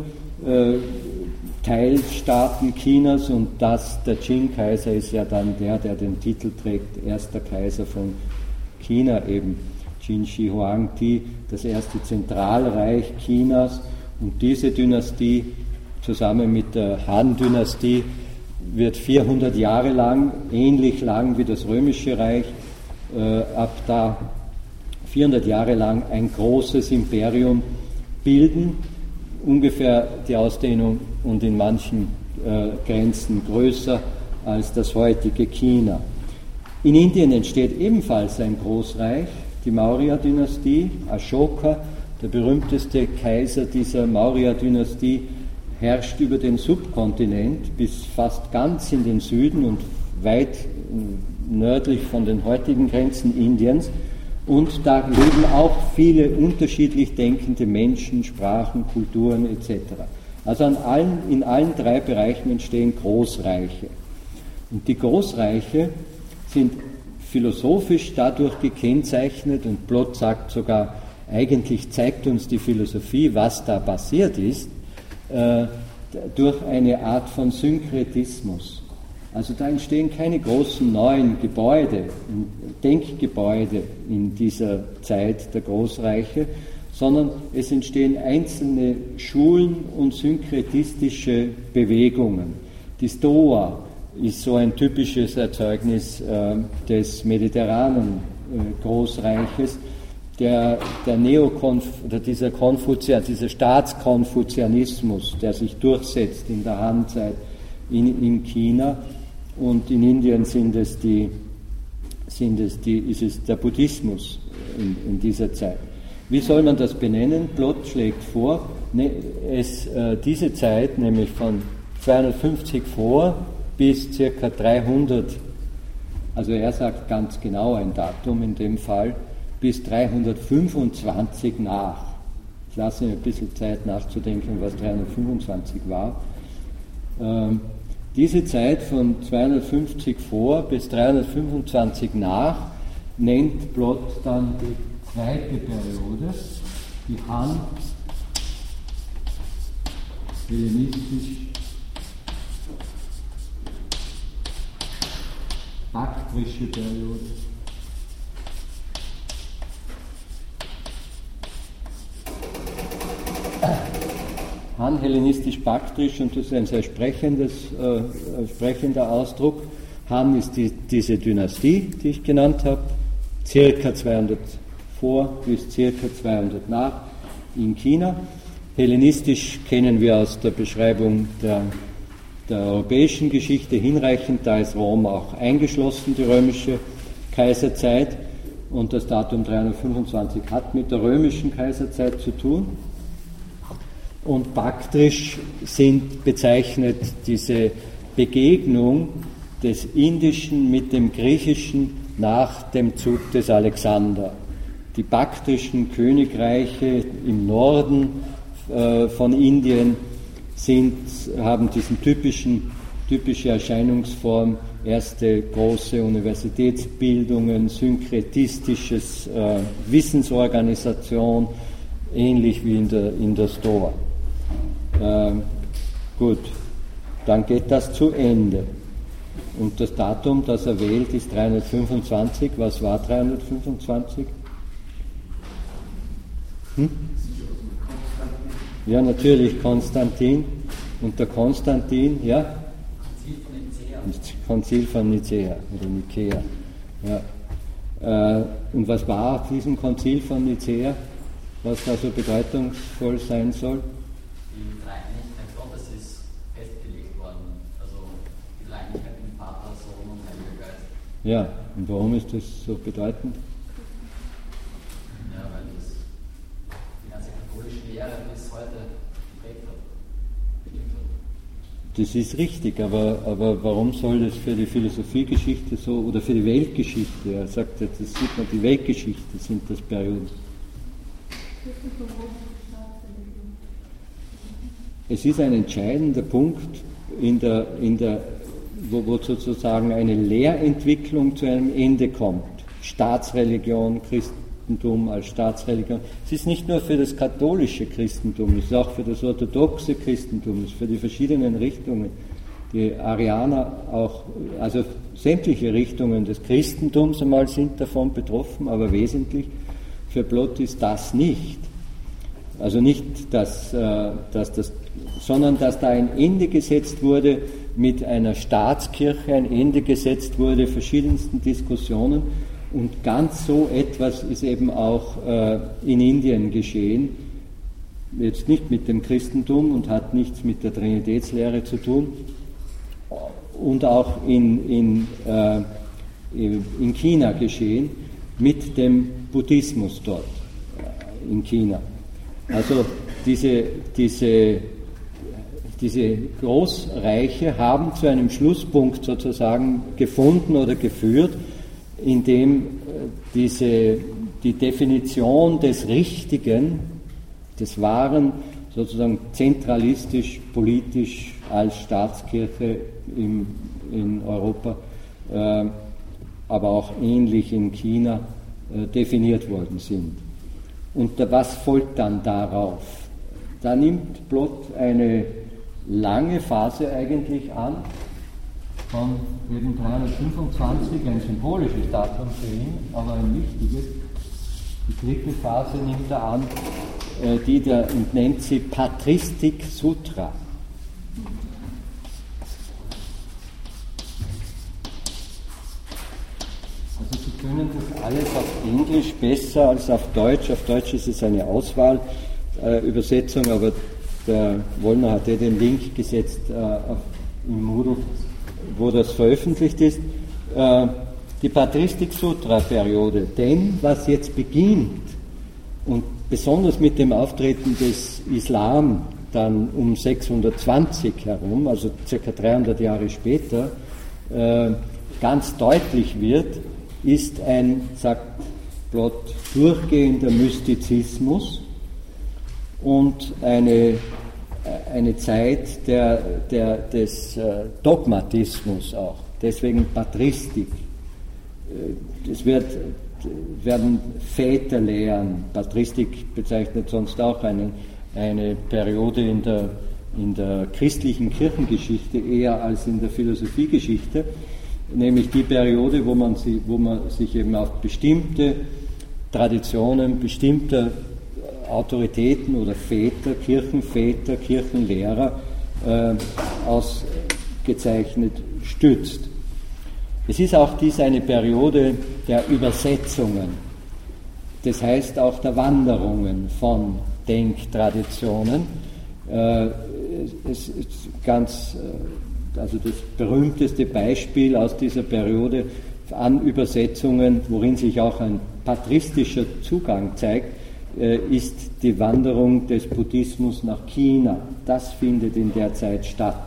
A: Teilstaaten Chinas, und der Qin-Kaiser ist ja dann der den Titel trägt, erster Kaiser von China, eben Qin Shi Huangdi, das erste Zentralreich Chinas. Und diese Dynastie zusammen mit der Han-Dynastie wird 400 Jahre lang, ähnlich lang wie das Römische Reich, ab da 400 Jahre lang ein großes Imperium bilden, ungefähr die Ausdehnung und in manchen Grenzen größer als das heutige China. In Indien entsteht ebenfalls ein Großreich, die Maurya-Dynastie. Ashoka, der berühmteste Kaiser dieser Maurya-Dynastie, herrscht über den Subkontinent bis fast ganz in den Süden und weit nördlich von den heutigen Grenzen Indiens. Und da leben auch viele unterschiedlich denkende Menschen, Sprachen, Kulturen etc. Also in allen drei Bereichen entstehen Großreiche. Und die Großreiche sind philosophisch dadurch gekennzeichnet, und Blot sagt sogar, eigentlich zeigt uns die Philosophie, was da passiert ist, durch eine Art von Synkretismus. Also da entstehen keine großen neuen Gebäude, Denkgebäude in dieser Zeit der Großreiche, sondern es entstehen einzelne Schulen und synkretistische Bewegungen. Die Stoa ist so ein typisches Erzeugnis des mediterranen Großreiches, dieser Staatskonfuzianismus, der sich durchsetzt in der Han-Zeit in China, und in Indien ist es der Buddhismus in dieser Zeit. Wie soll man das benennen? Blot schlägt vor, diese Zeit, nämlich von 250 vor bis ca. 300, also er sagt ganz genau ein Datum in dem Fall, bis 325 nach. Ich lasse mir ein bisschen Zeit nachzudenken, was 325 war. Diese Zeit von 250 vor bis 325 nach nennt Blot dann die zweite Periode, die Han-hellenistisch-baktrische Periode. Han-hellenistisch-baktrisch, und das ist ein sehr sprechender Ausdruck. Han ist diese Dynastie, die ich genannt habe, circa 200 vor bis circa 200 nach in China. Hellenistisch kennen wir aus der Beschreibung der europäischen Geschichte hinreichend, da ist Rom auch eingeschlossen, die römische Kaiserzeit, und das Datum 325 hat mit der römischen Kaiserzeit zu tun. Und baktrisch bezeichnet diese Begegnung des Indischen mit dem Griechischen nach dem Zug des Alexander. Die baktrischen Königreiche im Norden von Indien haben diese typische Erscheinungsform, erste große Universitätsbildungen, synkretistisches Wissensorganisation, ähnlich wie in der Stoa. Gut, dann geht das zu Ende. Und das Datum, das er wählt, ist 325. Was war 325? Ja, natürlich Konstantin. Und der Konstantin, ja? Konzil von Nicäa oder Nikea. Ja. Und was war auf diesem Konzil von Nicäa, was da so bedeutungsvoll sein soll?
D: Die Dreieinigkeit Gottes ist festgelegt worden. Also
A: Ja, und warum ist das so bedeutend?
D: Ja, weil das die ganze katholische Lehre bis heute geprägt hat.
A: Das ist richtig, aber warum soll das für die Philosophiegeschichte so, oder für die Weltgeschichte, er sagt, das sieht man, die Weltgeschichte sind das Perioden. Es ist ein entscheidender Punkt wo sozusagen eine Lehrentwicklung zu einem Ende kommt. Staatsreligion, Christentum als Staatsreligion. Es ist nicht nur für das katholische Christentum, es ist auch für das orthodoxe Christentum, es ist für die verschiedenen Richtungen. Die Arianer auch, also sämtliche Richtungen des Christentums einmal sind davon betroffen, aber wesentlich für Blot ist das nicht. Also nicht, sondern dass da ein Ende gesetzt wurde mit einer Staatskirche, ein Ende gesetzt wurde verschiedensten Diskussionen, und ganz so etwas ist eben auch in Indien geschehen, jetzt nicht mit dem Christentum und hat nichts mit der Trinitätslehre zu tun, und auch in China geschehen mit dem Buddhismus dort in China. Also diese Großreiche haben zu einem Schlusspunkt sozusagen gefunden oder geführt, in dem die Definition des Richtigen, des Wahren, sozusagen zentralistisch, politisch als Staatskirche in Europa, aber auch ähnlich in China definiert worden sind. Und was folgt dann darauf? Da nimmt Blot eine lange Phase eigentlich an, von eben 325, ein symbolisches Datum für ihn, aber ein wichtiges. Die dritte Phase nimmt er an, und nennt sie Patristik Sutra. Also Sie können das alles auf Englisch besser als auf Deutsch. Auf Deutsch ist es eine Auswahlübersetzung, aber der Wollner hat den Link gesetzt im Moodle, wo das veröffentlicht ist. Die Patristik Sutra Periode, denn was jetzt beginnt, und besonders mit dem Auftreten des Islam dann um 620 herum, also ca. 300 Jahre später, ganz deutlich wird, ist ein, sagt Blot, durchgehender Mystizismus und eine Zeit des Dogmatismus auch, deswegen Patristik. Es werden Väterlehren, Patristik bezeichnet sonst auch eine Periode in der christlichen Kirchengeschichte eher als in der Philosophiegeschichte, nämlich die Periode, wo man sich eben auf bestimmte Traditionen, bestimmter Autoritäten oder Väter, Kirchenlehrer ausgezeichnet stützt. Es ist auch dies eine Periode der Übersetzungen, das heißt auch der Wanderungen von Denktraditionen. Es ist also das berühmteste Beispiel aus dieser Periode an Übersetzungen, worin sich auch ein patristischer Zugang zeigt, ist die Wanderung des Buddhismus nach China. Das findet in der Zeit statt,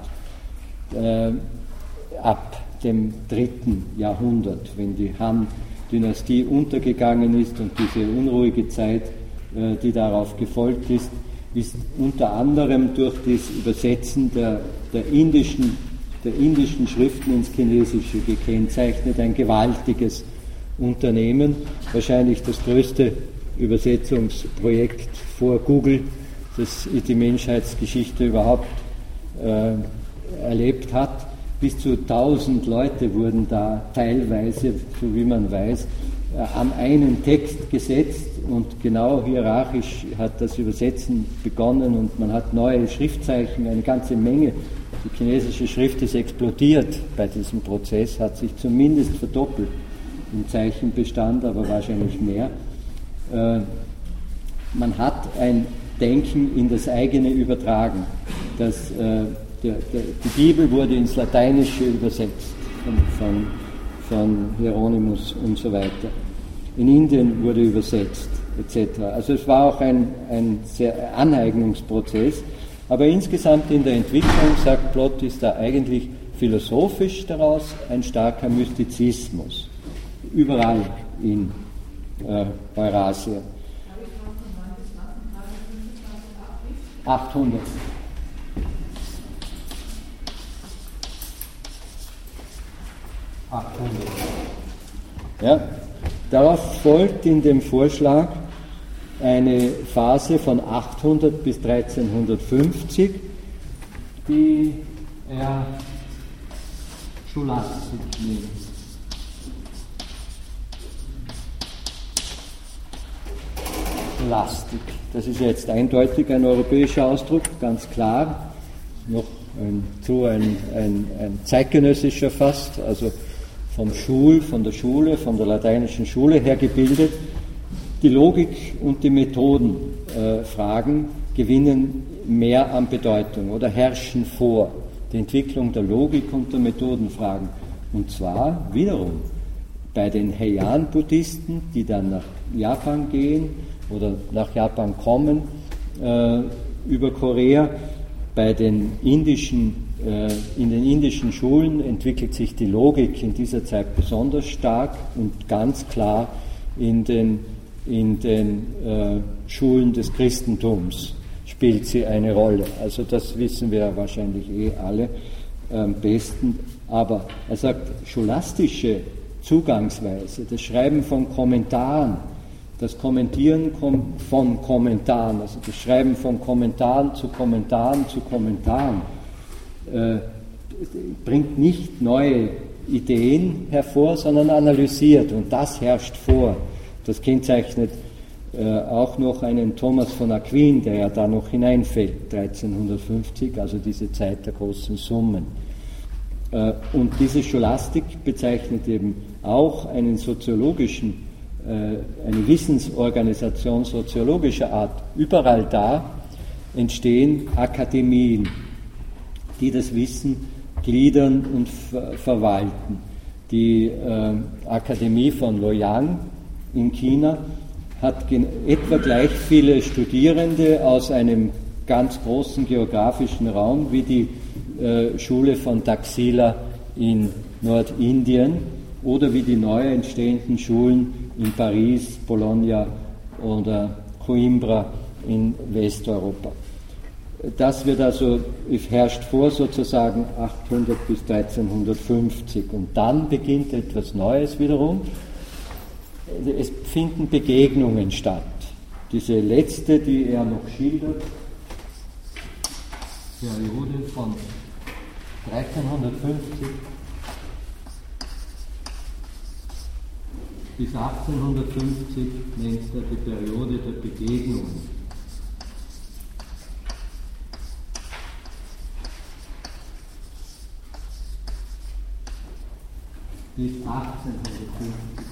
A: ab dem 3. Jahrhundert, wenn die Han-Dynastie untergegangen ist, und diese unruhige Zeit, die darauf gefolgt ist unter anderem durch das Übersetzen der indischen Schriften ins Chinesische gekennzeichnet, ein gewaltiges Unternehmen, wahrscheinlich das größte Übersetzungsprojekt vor Google, das die Menschheitsgeschichte überhaupt erlebt hat. Bis zu 1000 Leute wurden da teilweise, so wie man weiß, an einen Text gesetzt, und genau hierarchisch hat das Übersetzen begonnen, und man hat neue Schriftzeichen, eine ganze Menge. Die chinesische Schrift ist explodiert bei diesem Prozess, hat sich zumindest verdoppelt im Zeichenbestand, aber wahrscheinlich mehr. Man hat ein Denken in das eigene übertragen. Die Bibel wurde ins Lateinische übersetzt von Hieronymus und so weiter. In Indien wurde übersetzt, etc. Also es war auch ein sehr Aneignungsprozess, aber insgesamt in der Entwicklung, sagt Plot, ist da eigentlich philosophisch daraus ein starker Mystizismus, überall in Eurasien. 800. Ja, darauf folgt in dem Vorschlag eine Phase von 800 bis 1350, die er Scholastik nennt. Scholastik, das ist jetzt eindeutig ein europäischer Ausdruck, ganz klar, noch ein zeitgenössischer fast, also von der Schule, von der lateinischen Schule her gebildet. Die Logik und die Methodenfragen gewinnen mehr an Bedeutung oder herrschen vor. Die Entwicklung der Logik und der Methodenfragen. Und zwar wiederum bei den Heian-Buddhisten, die dann nach Japan gehen oder nach Japan kommen, über Korea. In den indischen Schulen entwickelt sich die Logik in dieser Zeit besonders stark und ganz klar in den Schulen des Christentums spielt sie eine Rolle. Also das wissen wir wahrscheinlich alle am besten. Aber er sagt, scholastische Zugangsweise, das Schreiben von Kommentaren, das Kommentieren von Kommentaren, also das Schreiben von Kommentaren zu Kommentaren zu Kommentaren, bringt nicht neue Ideen hervor, sondern analysiert, und das herrscht vor. Das kennzeichnet auch noch einen Thomas von Aquin, der ja da noch hineinfällt, 1350, also diese Zeit der großen Summen. Und diese Scholastik bezeichnet eben auch einen eine Wissensorganisation soziologischer Art. Überall da entstehen Akademien, die das Wissen gliedern und verwalten. Die Akademie von Luoyang in China hat etwa gleich viele Studierende aus einem ganz großen geografischen Raum wie die Schule von Taxila in Nordindien oder wie die neu entstehenden Schulen in Paris, Bologna oder Coimbra in Westeuropa. Das wird also, es herrscht vor sozusagen 800 bis 1350, und dann beginnt etwas Neues wiederum. Es finden Begegnungen statt. Diese letzte, die er noch schildert, Periode von 1350 bis 1850 nennt er die Periode der Begegnungen. Bis 1850.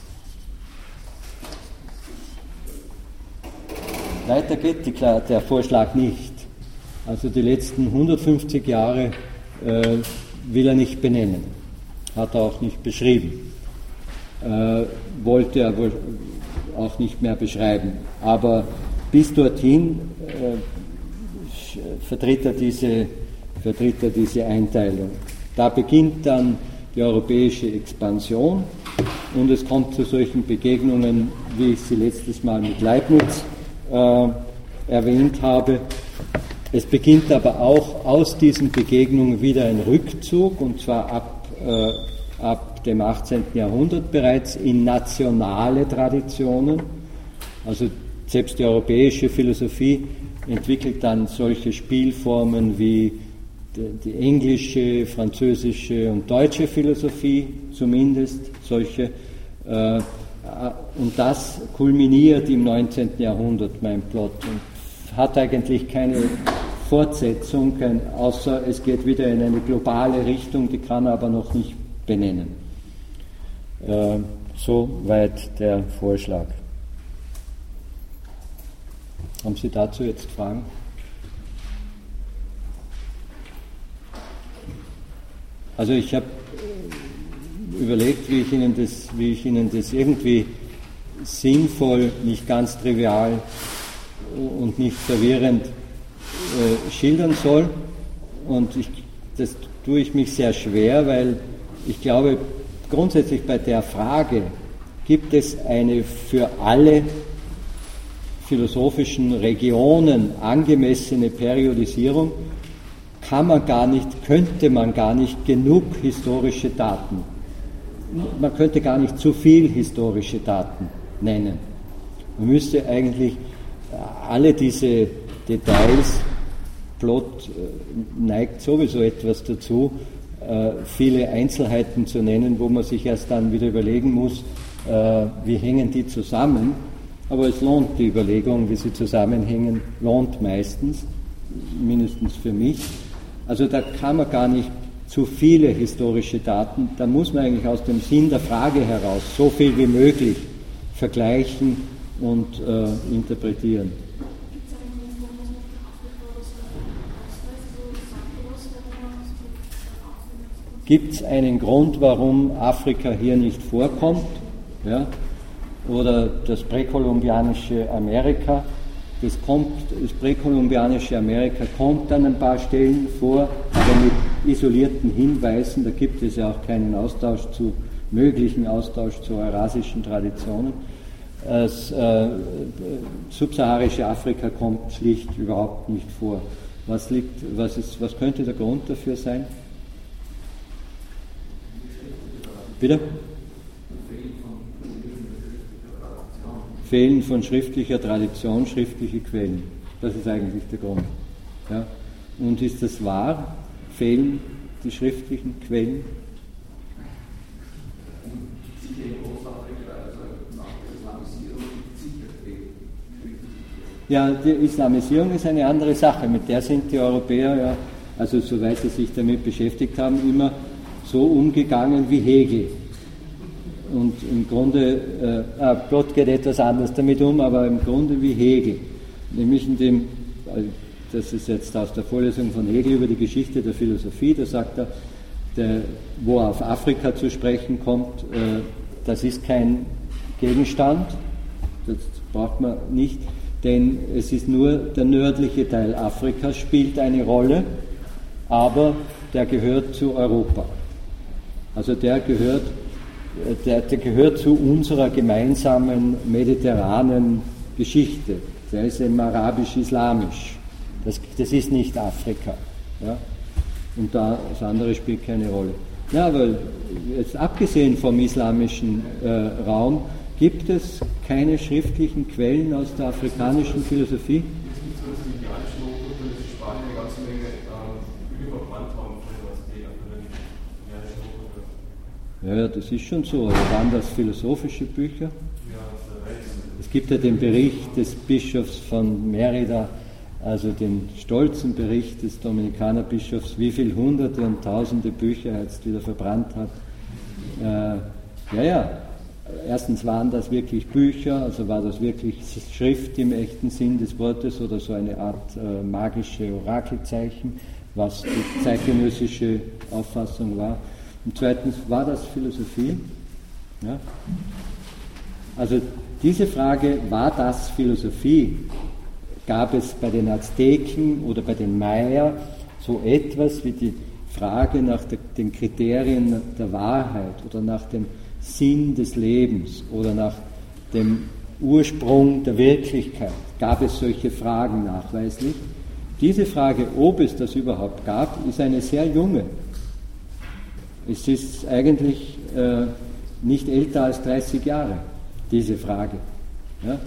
A: Weiter geht der Vorschlag nicht. Also die letzten 150 Jahre will er nicht benennen, hat er auch nicht beschrieben, wollte er wohl auch nicht mehr beschreiben. Aber bis dorthin vertritt er diese Einteilung. Da beginnt dann die europäische Expansion und es kommt zu solchen Begegnungen, wie ich sie letztes Mal mit Leibniz erwähnt habe. Es beginnt aber auch aus diesen Begegnungen wieder ein Rückzug, und zwar ab dem 18. Jahrhundert bereits in nationale Traditionen. Also selbst die europäische Philosophie entwickelt dann solche Spielformen wie die englische, französische und deutsche Philosophie, zumindest solche. Und das kulminiert im 19. Jahrhundert, mein Plot, und hat eigentlich keine Fortsetzung, außer es geht wieder in eine globale Richtung, die kann er aber noch nicht benennen. Soweit der Vorschlag. Haben Sie dazu jetzt Fragen? Also ich habe überlegt, wie ich Ihnen das irgendwie sinnvoll, nicht ganz trivial und nicht verwirrend schildern soll. Und das tue ich mich sehr schwer, weil ich glaube, grundsätzlich bei der Frage, gibt es eine für alle philosophischen Regionen angemessene Periodisierung, könnte man gar nicht genug historische Daten, man könnte gar nicht zu viel historische Daten nennen. Man müsste eigentlich alle diese Details, Plot neigt sowieso etwas dazu, viele Einzelheiten zu nennen, wo man sich erst dann wieder überlegen muss, wie hängen die zusammen. Aber es lohnt, die Überlegung, wie sie zusammenhängen, lohnt meistens, mindestens für mich. Also da kann man gar nicht zu viele historische Daten, da muss man eigentlich aus dem Sinn der Frage heraus so viel wie möglich vergleichen und interpretieren. Gibt es einen Grund, warum Afrika hier nicht vorkommt? Ja? Oder das präkolumbianische Amerika? Das präkolumbianische Amerika kommt an ein paar Stellen vor, aber mit isolierten Hinweisen. Da gibt es ja auch keinen möglichen Austausch zu eurasischen Traditionen. Das subsaharische Afrika kommt schlicht überhaupt nicht vor. Was könnte der Grund dafür sein? Bitte? Fehlen von schriftlicher Tradition, schriftliche Quellen. Das ist eigentlich der Grund. Ja? Und ist das wahr? Fehlen die schriftlichen Quellen? Ja, die Islamisierung ist eine andere Sache. Mit der sind die Europäer, ja, also soweit sie sich damit beschäftigt haben, immer so umgegangen wie Hegel. Und im Grunde, Plot geht etwas anders damit um, aber im Grunde wie Hegel. Nämlich das ist jetzt aus der Vorlesung von Hegel über die Geschichte der Philosophie, da sagt er, wo er auf Afrika zu sprechen kommt, das ist kein Gegenstand, das braucht man nicht, denn es ist nur der nördliche Teil Afrikas spielt eine Rolle, aber der gehört zu Europa. Also der gehört zu unserer gemeinsamen mediterranen Geschichte. Der ist eben arabisch-islamisch. Das ist nicht Afrika. Ja? Und das andere spielt keine Rolle. Ja, aber jetzt abgesehen vom islamischen Raum, gibt es keine schriftlichen Quellen aus der afrikanischen Philosophie? Ja, das ist schon so. Aber waren das philosophische Bücher? Es gibt ja den Bericht des Bischofs von Merida, also den stolzen Bericht des Dominikanerbischofs, wie viele Hunderte und Tausende Bücher er jetzt wieder verbrannt hat. Erstens waren das wirklich Bücher, also war das wirklich Schrift im echten Sinn des Wortes oder so eine Art magische Orakelzeichen, was die zeitgenössische Auffassung war. Und zweitens, war das Philosophie? Ja? Also diese Frage, war das Philosophie? Gab es bei den Azteken oder bei den Maya so etwas wie die Frage nach den Kriterien der Wahrheit oder nach dem Sinn des Lebens oder nach dem Ursprung der Wirklichkeit? Gab es solche Fragen nachweislich? Diese Frage, ob es das überhaupt gab, ist eine sehr junge. Es ist eigentlich nicht älter als 30 Jahre, diese Frage. Ja?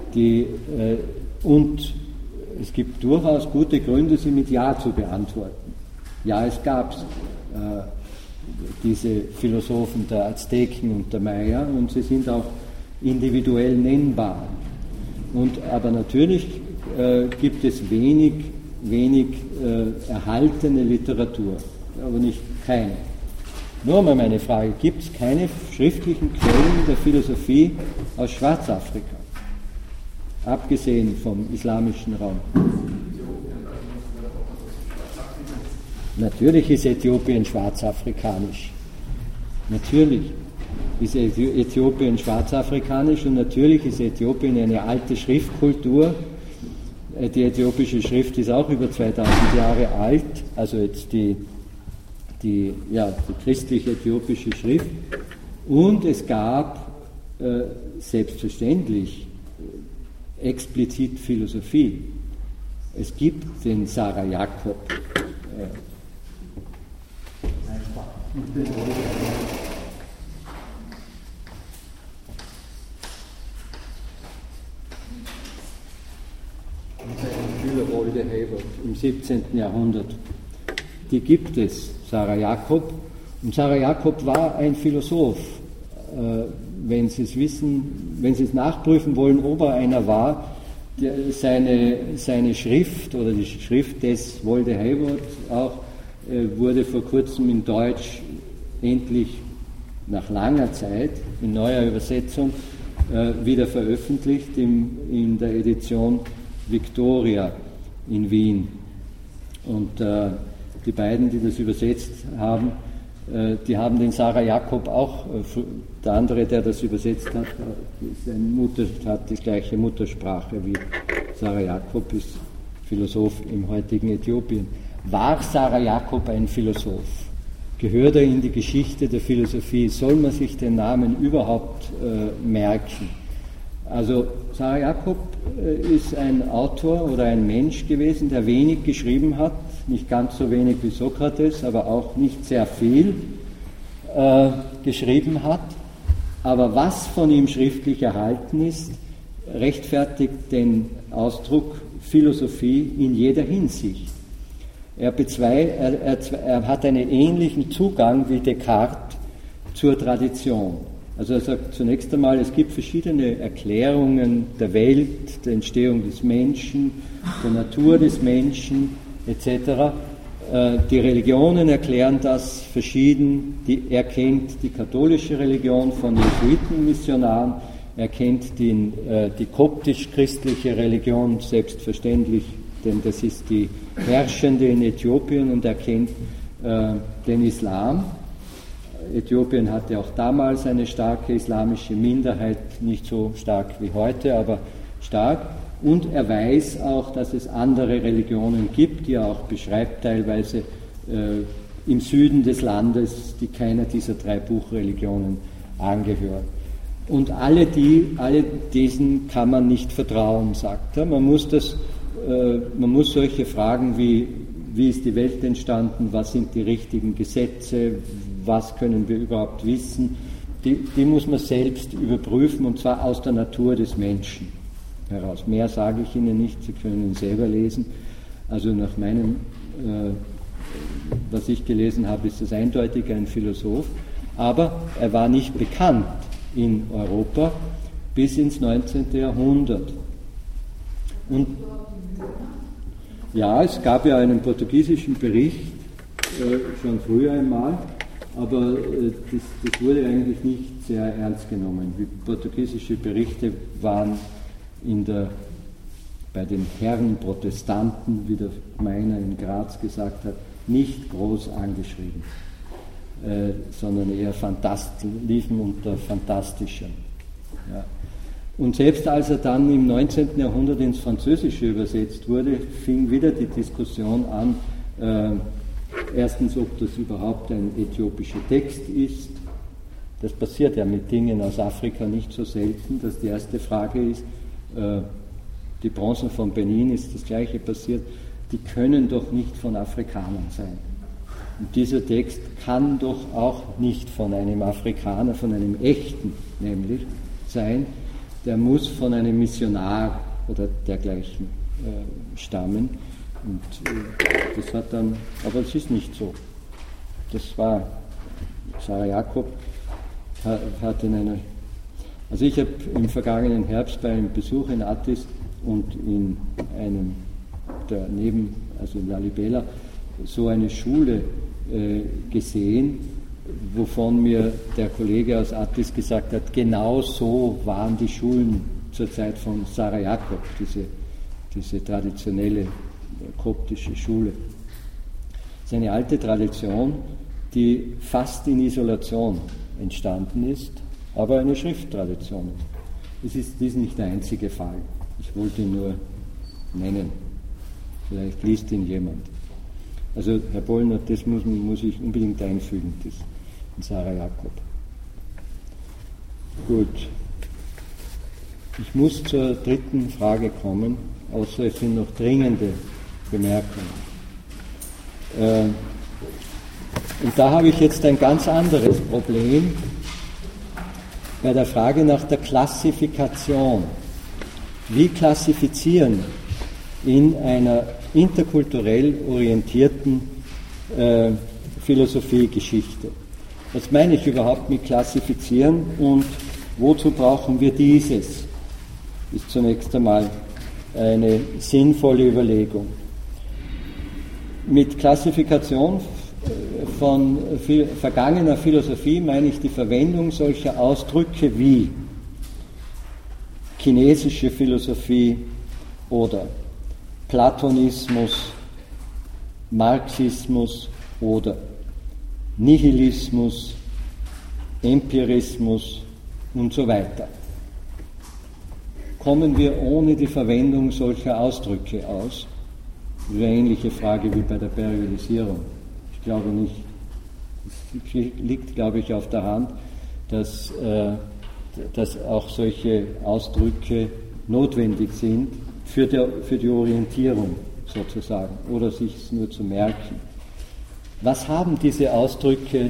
A: Und es gibt durchaus gute Gründe, sie mit Ja zu beantworten. Ja, es gab diese Philosophen der Azteken und der Maya und sie sind auch individuell nennbar. Aber natürlich gibt es wenig erhaltene Literatur, aber nicht keine. Nur mal meine Frage, gibt es keine schriftlichen Quellen der Philosophie aus Schwarzafrika, abgesehen vom islamischen Raum? Natürlich ist Äthiopien schwarzafrikanisch. Natürlich ist Äthiopien schwarzafrikanisch und natürlich ist Äthiopien eine alte Schriftkultur. Die äthiopische Schrift ist auch über 2000 Jahre alt, also jetzt die christliche äthiopische Schrift. Und es gab selbstverständlich explizit Philosophie. Es gibt den Sarah Jakob. Olde Hayward im 17. Jahrhundert. Die gibt es, Sarah Jakob. Und Sarah Jakob war ein Philosoph. Wenn Sie es wissen, wenn Sie es nachprüfen wollen, ob er einer war, seine Schrift oder die Schrift des Wolde Hayward auch wurde vor kurzem in Deutsch endlich nach langer Zeit in neuer Übersetzung wieder veröffentlicht in der Edition Victoria in Wien. Und die beiden, die das übersetzt haben, die haben den Sarah Jakob auch, der andere, der das übersetzt hat, hat die gleiche Muttersprache wie Sarah Jakob, ist Philosoph im heutigen Äthiopien. War Sarah Jakob ein Philosoph? Gehört er in die Geschichte der Philosophie? Soll man sich den Namen überhaupt merken? Also Sarah Jakob ist ein Autor oder ein Mensch gewesen, der wenig geschrieben hat, nicht ganz so wenig wie Sokrates, aber auch nicht sehr viel geschrieben hat. Aber was von ihm schriftlich erhalten ist, rechtfertigt den Ausdruck Philosophie in jeder Hinsicht. Er hat einen ähnlichen Zugang wie Descartes zur Tradition. Also er sagt zunächst einmal, es gibt verschiedene Erklärungen der Welt, der Entstehung des Menschen, der Natur des Menschen etc. Die Religionen erklären das verschieden. Er kennt die katholische Religion von Jesuitenmissionaren, er kennt die koptisch-christliche Religion selbstverständlich, denn das ist die herrschende in Äthiopien, und er kennt den Islam. Äthiopien hatte auch damals eine starke islamische Minderheit, nicht so stark wie heute, aber stark. Und er weiß auch, dass es andere Religionen gibt, die er auch beschreibt, teilweise im Süden des Landes, die keiner dieser 3 Buchreligionen angehören. Und alle diesen kann man nicht vertrauen, sagt er. Man muss solche Fragen wie ist die Welt entstanden, was sind die richtigen Gesetze, was können wir überhaupt wissen, die muss man selbst überprüfen, und zwar aus der Natur des Menschen heraus. Mehr sage ich Ihnen nicht, Sie können ihn selber lesen. Also nach meinem, was ich gelesen habe, ist das eindeutig ein Philosoph, aber er war nicht bekannt in Europa bis ins 19. Jahrhundert. Und ja, es gab ja einen portugiesischen Bericht, schon früher einmal, aber das wurde eigentlich nicht sehr ernst genommen. Die portugiesische Berichte waren bei den Herren Protestanten, wie der Meiner in Graz gesagt hat, nicht groß angeschrieben, sondern eher liefen unter Fantastischem. Ja. Und selbst als er dann im 19. Jahrhundert ins Französische übersetzt wurde, fing wieder die Diskussion an, erstens, ob das überhaupt ein äthiopischer Text ist. Das passiert ja mit Dingen aus Afrika nicht so selten, dass die erste Frage ist, die Bronzen von Benin ist das Gleiche passiert, die können doch nicht von Afrikanern sein. Und dieser Text kann doch auch nicht von einem Afrikaner, von einem echten nämlich, sein. Der muss von einem Missionar oder dergleichen stammen. Und das hat dann, aber es ist nicht so. Das war, Sarah Jakob hat in einer, also ich habe im vergangenen Herbst bei einem Besuch in Addis und in einem daneben, also in Lalibela, so eine Schule gesehen, wovon mir der Kollege aus Addis gesagt hat, genau so waren die Schulen zur Zeit von Sarah Jakob, diese traditionelle koptische Schule. Das ist eine alte Tradition, die fast in Isolation entstanden ist, aber eine Schrifttradition ist. Es ist nicht der einzige Fall. Ich wollte ihn nur nennen. Vielleicht liest ihn jemand. Also Herr Bollner, das muss ich unbedingt einfügen, das in Sarah Jakob. Gut. Ich muss zur dritten Frage kommen, außer es sind noch dringende Bemerkungen. Und da habe ich jetzt ein ganz anderes Problem bei der Frage nach der Klassifikation. Wie klassifizieren in einer interkulturell orientierten Philosophiegeschichte? Was meine ich überhaupt mit klassifizieren und wozu brauchen wir dieses? Ist zunächst einmal eine sinnvolle Überlegung. Mit Klassifikation von vergangener Philosophie meine ich die Verwendung solcher Ausdrücke wie chinesische Philosophie oder Platonismus, Marxismus oder Nihilismus, Empirismus und so weiter. Kommen wir ohne die Verwendung solcher Ausdrücke aus? Das ist eine ähnliche Frage wie bei der Periodisierung. Ich glaube nicht. Es liegt, glaube ich, auf der Hand, dass auch solche Ausdrücke notwendig sind für die Orientierung sozusagen oder sich es nur zu merken. Was haben diese Ausdrücke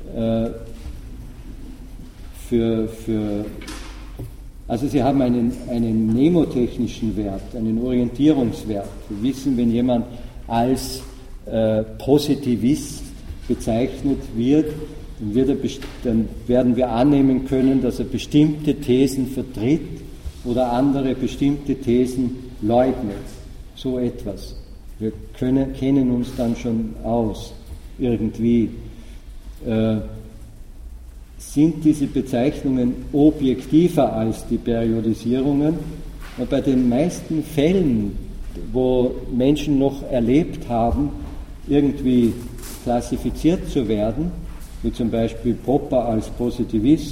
A: also sie haben einen mnemotechnischen Wert, einen Orientierungswert. Wir wissen, wenn jemand als Positivist bezeichnet wird, dann werden wir annehmen können, dass er bestimmte Thesen vertritt oder andere bestimmte Thesen leugnet. So etwas. Wir kennen uns dann schon aus, irgendwie. Sind diese Bezeichnungen objektiver als die Periodisierungen? Und bei den meisten Fällen, wo Menschen noch erlebt haben, irgendwie klassifiziert zu werden, wie zum Beispiel Popper als Positivist,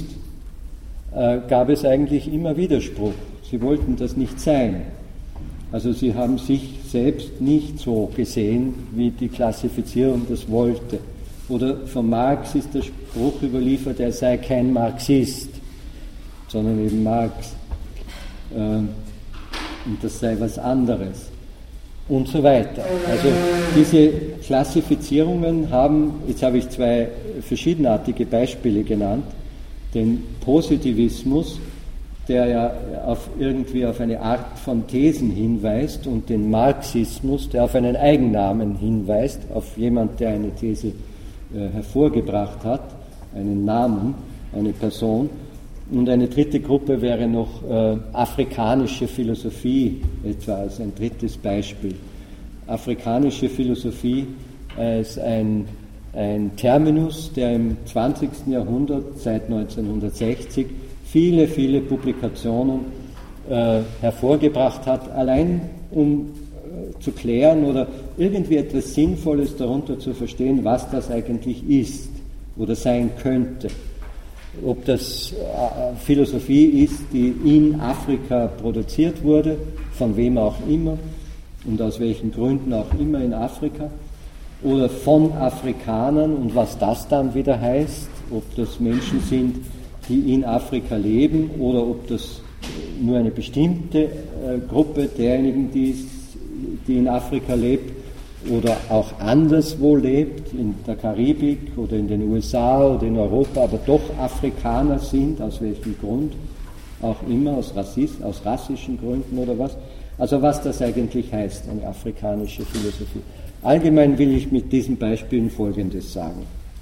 A: gab es eigentlich immer Widerspruch. Sie wollten das nicht sein. Also sie haben sich selbst nicht so gesehen, wie die Klassifizierung das wollte. Oder von Marx ist der Spruch überliefert, er sei kein Marxist, sondern eben Marx. Und das sei was anderes. Und so weiter. Also diese Klassifizierungen haben, jetzt habe ich zwei verschiedenartige Beispiele genannt, den Positivismus, der ja irgendwie auf eine Art von Thesen hinweist, und den Marxismus, der auf einen Eigennamen hinweist, auf jemand, der eine These hervorgebracht hat, einen Namen, eine Person. Und eine dritte Gruppe wäre noch afrikanische Philosophie, etwa als ein drittes Beispiel. Afrikanische Philosophie ist ein Terminus, der im 20. Jahrhundert, seit 1960, viele, viele Publikationen hervorgebracht hat, allein um zu klären oder irgendwie etwas Sinnvolles darunter zu verstehen, was das eigentlich ist oder sein könnte. Ob das Philosophie ist, die in Afrika produziert wurde, von wem auch immer und aus welchen Gründen auch immer in Afrika, oder von Afrikanern und was das dann wieder heißt, ob das Menschen sind, die in Afrika leben oder ob das nur eine bestimmte Gruppe derjenigen, die in Afrika lebt oder auch anderswo lebt, in der Karibik oder in den USA oder in Europa, aber doch Afrikaner sind, aus welchem Grund auch immer, aus rassischen Gründen oder was. Also was das eigentlich heißt, eine afrikanische Philosophie. Allgemein will ich mit diesen Beispielen Folgendes sagen.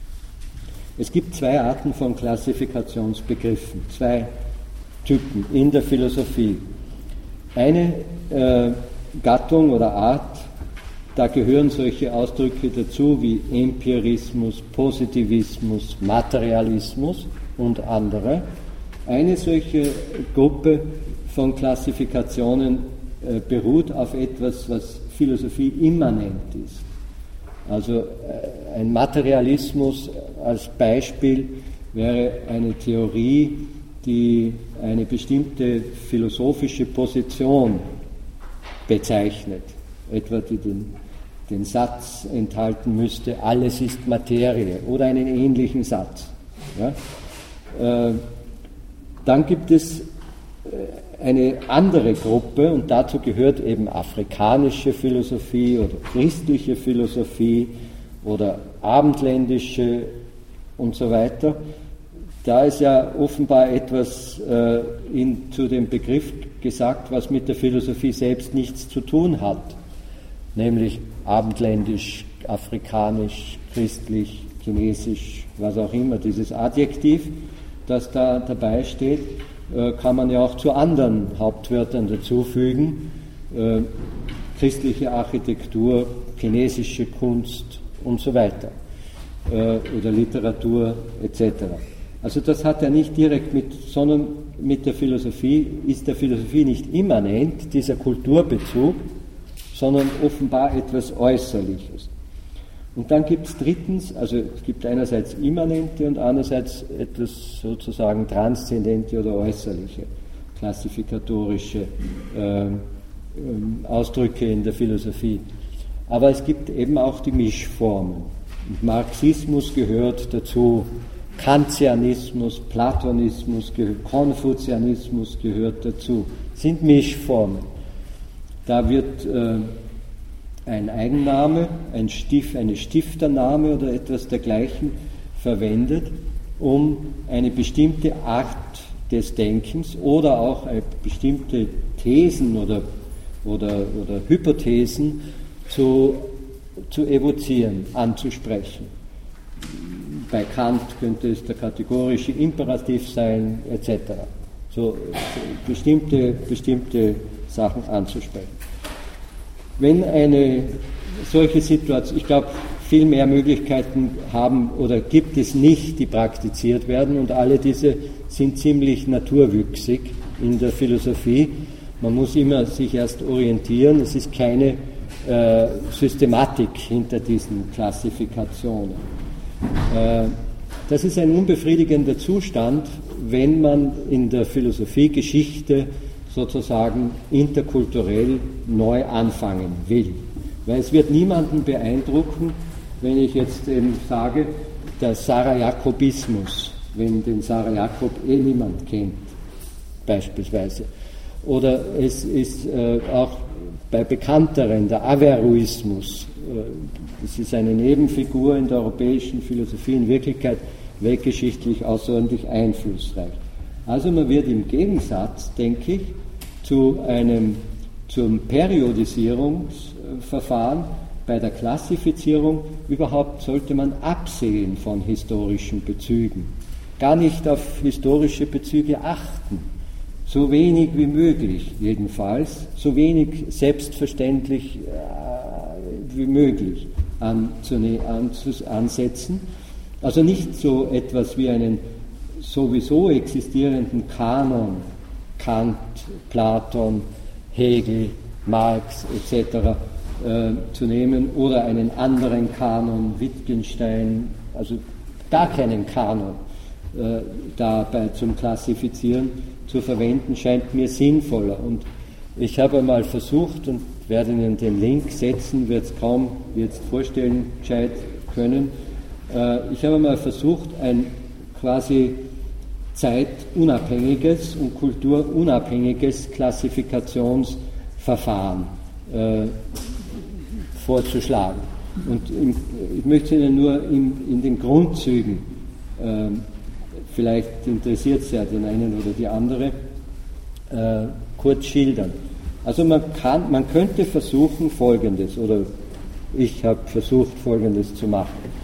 A: Es gibt zwei Arten von Klassifikationsbegriffen, zwei Typen in der Philosophie. Eine Gattung oder Art, da gehören solche Ausdrücke dazu wie Empirismus, Positivismus, Materialismus und andere. Eine solche Gruppe von Klassifikationen beruht auf etwas, was Philosophie immanent ist. Also ein Materialismus als Beispiel wäre eine Theorie, die eine bestimmte philosophische Position bezeichnet, etwa die den Satz enthalten müsste, alles ist Materie, oder einen ähnlichen Satz. Ja? Dann gibt es eine andere Gruppe, und dazu gehört eben afrikanische Philosophie oder christliche Philosophie oder abendländische und so weiter. Da ist ja offenbar etwas zu dem Begriff gesagt, was mit der Philosophie selbst nichts zu tun hat, nämlich abendländisch, afrikanisch, christlich, chinesisch, was auch immer. Dieses Adjektiv, das da dabei steht, kann man ja auch zu anderen Hauptwörtern dazufügen, christliche Architektur, chinesische Kunst und so weiter, oder Literatur etc. Also das hat ja nicht direkt sondern mit der Philosophie, ist der Philosophie nicht immanent, dieser Kulturbezug, sondern offenbar etwas Äußerliches. Und dann gibt es drittens, also es gibt einerseits immanente und andererseits etwas sozusagen transzendente oder äußerliche, klassifikatorische Ausdrücke in der Philosophie. Aber es gibt eben auch die Mischformen. Und Marxismus gehört dazu, Kantianismus, Platonismus, Konfuzianismus gehört dazu, sind Mischformen. Da wird ein Eigenname, eine Stiftername oder etwas dergleichen verwendet, um eine bestimmte Art des Denkens oder auch bestimmte Thesen oder Hypothesen zu evozieren, anzusprechen. Bei Kant könnte es der kategorische Imperativ sein, etc. So bestimmte Sachen anzusprechen. Wenn eine solche Situation, ich glaube, viel mehr Möglichkeiten haben oder gibt es nicht, die praktiziert werden, und alle diese sind ziemlich naturwüchsig in der Philosophie. Man muss immer sich erst orientieren, es ist keine Systematik hinter diesen Klassifikationen. Das ist ein unbefriedigender Zustand, wenn man in der Philosophiegeschichte sozusagen interkulturell neu anfangen will. Weil es wird niemanden beeindrucken, wenn ich jetzt eben sage, der Sarah-Jakobismus, wenn den Sarah Jakob niemand kennt, beispielsweise. Oder es ist auch bei bekannteren, der Averroismus, das ist eine Nebenfigur in der europäischen Philosophie, in Wirklichkeit weltgeschichtlich außerordentlich einflussreich. Also man wird im Gegensatz, denke ich, zum Periodisierungsverfahren bei der Klassifizierung überhaupt sollte man absehen von historischen Bezügen. Gar nicht auf historische Bezüge achten. So wenig wie möglich jedenfalls, so wenig selbstverständlich wie möglich ansetzen. Also nicht so etwas wie einen sowieso existierenden Kanon, Kant, Platon, Hegel, Marx etc. Zu nehmen oder einen anderen Kanon, Wittgenstein, also gar keinen Kanon dabei zum Klassifizieren zu verwenden, scheint mir sinnvoller. Und ich habe einmal versucht und werde Ihnen den Link setzen, wird es kaum jetzt vorstellen gescheit können. Ich habe mal versucht, ein quasi zeitunabhängiges und kulturunabhängiges Klassifikationsverfahren vorzuschlagen. Und ich möchte Ihnen nur in den Grundzügen, vielleicht interessiert es ja den einen oder die andere, kurz schildern. Also man könnte versuchen Folgendes, oder ich habe versucht Folgendes zu machen.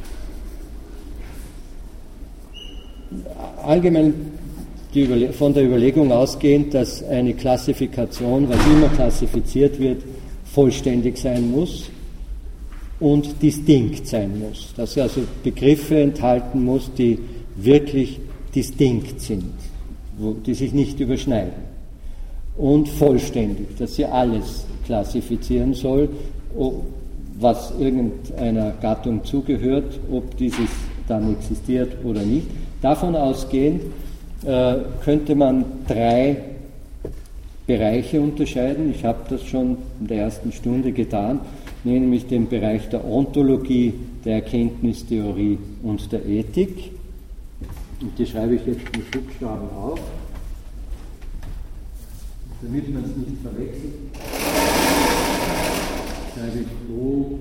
A: Allgemein von der Überlegung ausgehend, dass eine Klassifikation, was immer klassifiziert wird, vollständig sein muss und distinkt sein muss. Dass sie also Begriffe enthalten muss, die wirklich distinkt sind, die sich nicht überschneiden. Und vollständig, dass sie alles klassifizieren soll, was irgendeiner Gattung zugehört, ob dieses dann existiert oder nicht. Davon ausgehend könnte man 3 Bereiche unterscheiden. Ich habe das schon in der ersten Stunde getan, nämlich den Bereich der Ontologie, der Erkenntnistheorie und der Ethik. Und die schreibe ich jetzt mit Buchstaben auf, damit man es nicht verwechselt. Schreibe ich O,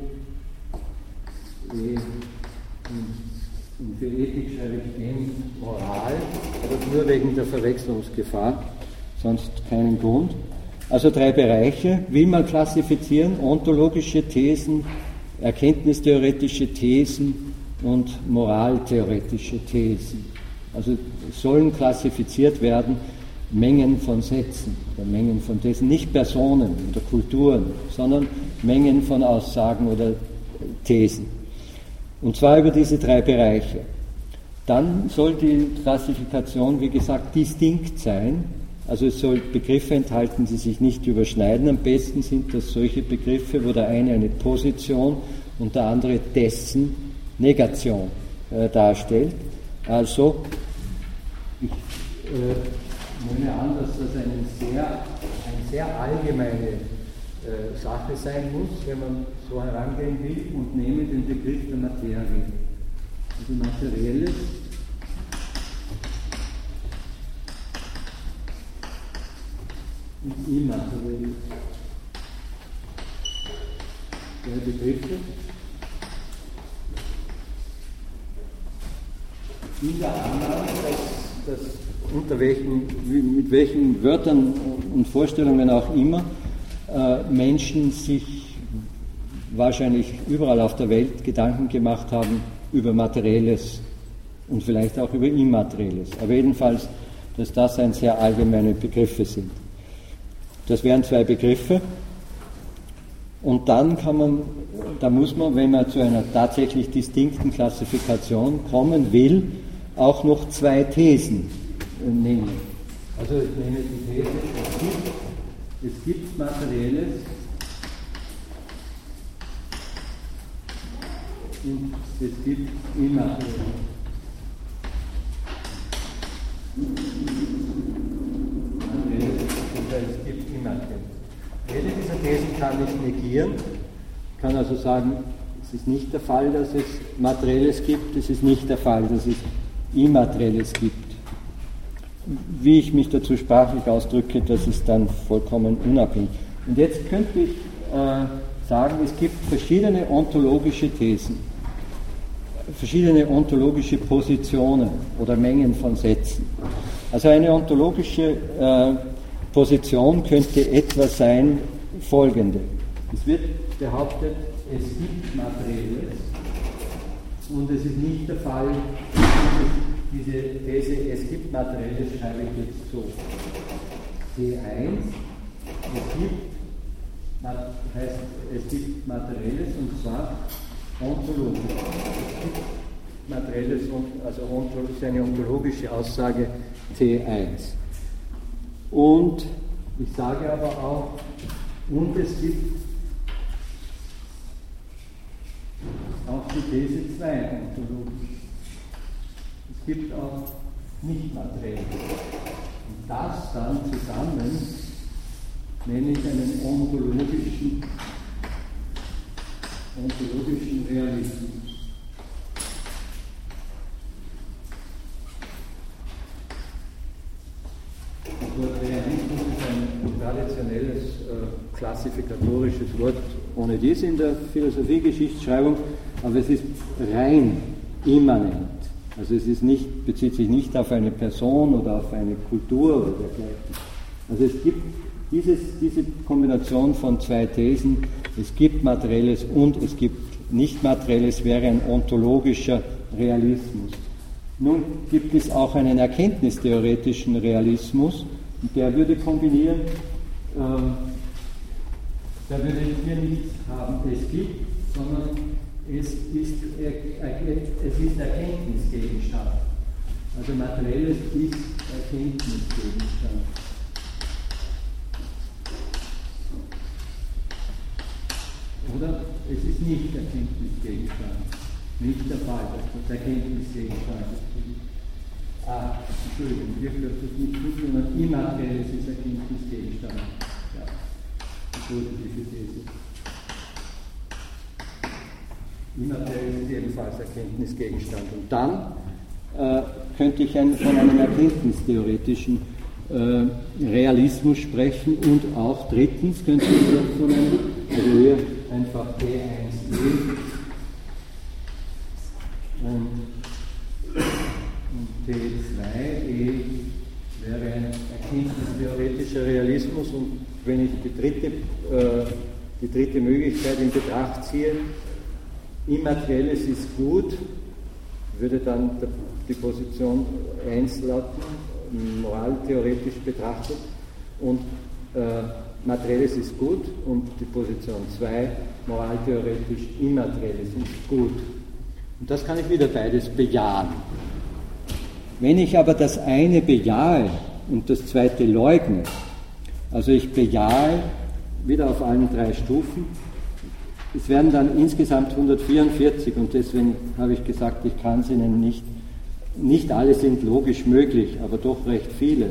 A: E und für Ethik schreibe ich M, Moral, aber nur wegen der Verwechslungsgefahr, sonst keinen Grund. Also 3 Bereiche will man klassifizieren: ontologische Thesen, erkenntnistheoretische Thesen und moraltheoretische Thesen. Also sollen klassifiziert werden Mengen von Sätzen oder Mengen von Thesen, nicht Personen oder Kulturen, sondern Mengen von Aussagen oder Thesen. Und zwar über diese 3 Bereiche. Dann soll die Klassifikation, wie gesagt, distinkt sein. Also es soll Begriffe enthalten, die sich nicht überschneiden. Am besten sind das solche Begriffe, wo der eine Position und der andere dessen Negation darstellt. Also ich nehme an, dass das eine sehr allgemeine Sache sein muss, wenn man so herangehen will, und nehme den Begriff der Materie. Also Materielles und Immaterielles. 2 Begriffe. In der Annahme, dass mit welchen Wörtern und Vorstellungen auch immer Menschen sich wahrscheinlich überall auf der Welt Gedanken gemacht haben über Materielles und vielleicht auch über Immaterielles. Aber jedenfalls, dass das sehr allgemeine Begriffe sind. Das wären 2 Begriffe. Und dann muss man, wenn man zu einer tatsächlich distinkten Klassifikation kommen will, auch noch 2 Thesen nehmen. Also ich nehme die These, es gibt Materielles und es gibt Immaterielles. Es gibt Immaterielles. Jede dieser Thesen kann ich negieren, kann also sagen, es ist nicht der Fall, dass es Materielles gibt, es ist nicht der Fall, dass es Immaterielles gibt. Wie ich mich dazu sprachlich ausdrücke, das ist dann vollkommen unabhängig. Und jetzt könnte ich sagen, es gibt verschiedene ontologische Thesen, verschiedene ontologische Positionen oder Mengen von Sätzen. Also eine ontologische Position könnte etwa sein folgende. Es wird behauptet, es gibt Materielles und es ist nicht der Fall, diese These, es gibt Materielles, schreibe ich jetzt so. C1, es gibt Materielles und zwar ontologisch. Es gibt Materielles, also ist eine ontologische Aussage T1. Und ich sage aber auch, und es gibt auch die These 2 ontologisch. Es gibt auch Nicht-Materielles. Und das dann zusammen nenne ich einen ontologischen Realismus. Das Wort Realismus ist ein traditionelles klassifikatorisches Wort ohne dies in der Philosophie-Geschichtsschreibung, aber es ist rein immanent. Also es ist bezieht sich nicht auf eine Person oder auf eine Kultur oder dergleichen. Also es gibt diese Kombination von 2 Thesen, es gibt Materielles und es gibt Nicht-Materielles, wäre ein ontologischer Realismus. Nun gibt es auch einen erkenntnistheoretischen Realismus, und der würde kombinieren, da würde ich hier nichts haben, es gibt, sondern es ist Erkenntnisgegenstand. Also Materielles ist Erkenntnisgegenstand. Oder Es ist nicht Erkenntnisgegenstand, nicht der Fall, dass das Erkenntnisgegenstand ist. Entschuldigung, wirklich, das ist nicht gut, sondern immaterielles ist Erkenntnisgegenstand. Ja, die positive These. Immateriell ist ebenfalls Erkenntnisgegenstand. Und dann könnte ich von einem erkenntnistheoretischen Realismus sprechen und auch drittens könnte ich von einem, also hier einfach T1e und T2e wäre ein erkenntnistheoretischer Realismus und wenn ich die dritte Möglichkeit in Betracht ziehe, Immaterielles ist gut, würde dann die Position 1 lauten, moraltheoretisch betrachtet, und Materielles ist gut und die Position 2, moraltheoretisch Immaterielles ist gut. Und das kann ich wieder beides bejahen. Wenn ich aber das eine bejahe und das zweite leugne, also ich bejahe wieder auf allen 3 Stufen, es werden dann insgesamt 144 und deswegen habe ich gesagt, ich kann es Ihnen nicht alle sind logisch möglich, aber doch recht viele.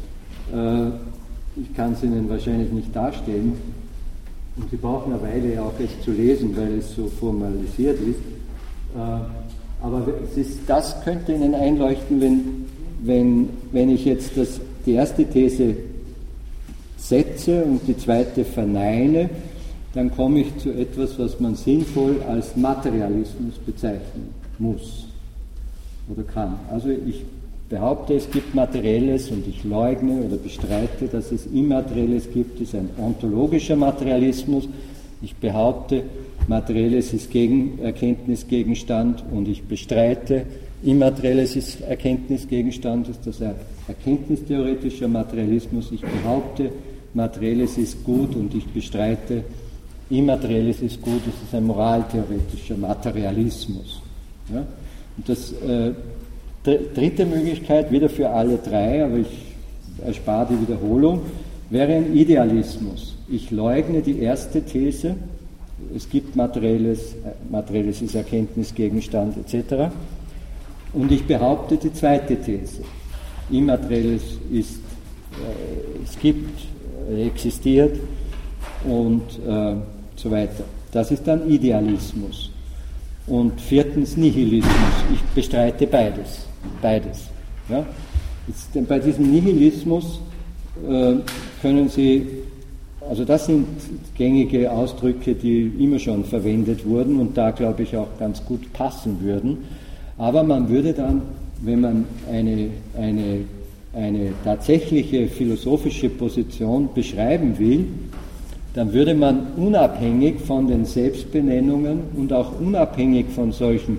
A: Ich kann es Ihnen wahrscheinlich nicht darstellen und Sie brauchen eine Weile auch es zu lesen, weil es so formalisiert ist. Aber das könnte Ihnen einleuchten, wenn ich jetzt die erste These setze und die zweite verneine, dann komme ich zu etwas, was man sinnvoll als Materialismus bezeichnen muss oder kann. Also ich behaupte, es gibt Materielles und ich leugne oder bestreite, dass es Immaterielles gibt, das ist ein ontologischer Materialismus. Ich behaupte, Materielles ist Erkenntnisgegenstand und ich bestreite, Immaterielles ist Erkenntnisgegenstand, ist das ein erkenntnistheoretischer Materialismus. Ich behaupte, Materielles ist gut und ich bestreite, Immaterielles ist gut, das ist ein moraltheoretischer Materialismus. Ja? Und das dritte Möglichkeit, wieder für alle 3, aber ich erspare die Wiederholung, wäre ein Idealismus. Ich leugne die erste These, es gibt Materielles ist Erkenntnisgegenstand etc. Und ich behaupte die zweite These, Immaterielles ist, es gibt, existiert und so weiter. Das ist dann Idealismus. Und viertens Nihilismus. Ich bestreite beides. Ja? Jetzt, bei diesem Nihilismus können Sie, also das sind gängige Ausdrücke, die immer schon verwendet wurden und da, glaube ich, auch ganz gut passen würden. Aber man würde dann, wenn man eine tatsächliche philosophische Position beschreiben will, dann würde man unabhängig von den Selbstbenennungen und auch unabhängig von solchen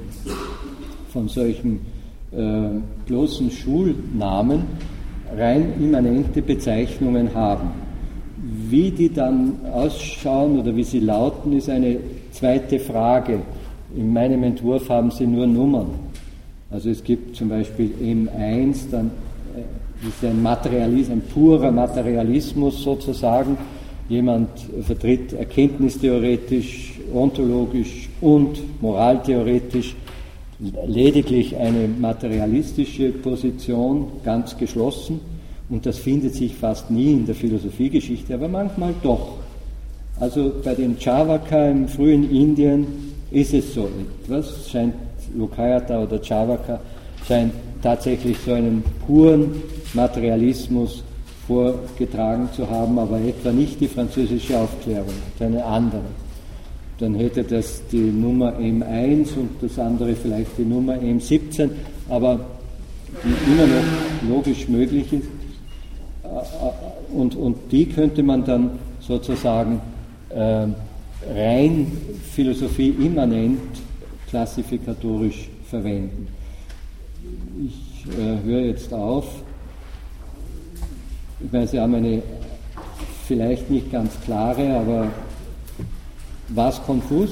A: bloßen Schulnamen rein immanente Bezeichnungen haben. Wie die dann ausschauen oder wie sie lauten, ist eine zweite Frage. In meinem Entwurf haben sie nur Nummern. Also es gibt zum Beispiel M1, dann ist ein purer Materialismus sozusagen. Jemand vertritt erkenntnistheoretisch, ontologisch und moraltheoretisch lediglich eine materialistische Position, ganz geschlossen. Und das findet sich fast nie in der Philosophiegeschichte, aber manchmal doch. Also bei den Charvaka im frühen Indien ist es so etwas, scheint Lokayata oder Charvaka scheint tatsächlich so einen puren Materialismus vorgetragen zu haben, aber etwa nicht die französische Aufklärung, eine andere. Dann hätte das die Nummer M1 und das andere vielleicht die Nummer M17, aber die immer noch logisch möglich ist. Und die könnte man dann sozusagen rein philosophie-immanent klassifikatorisch verwenden. Ich höre jetzt auf. Ich meine, Sie haben eine vielleicht nicht ganz klare, aber war es konfus?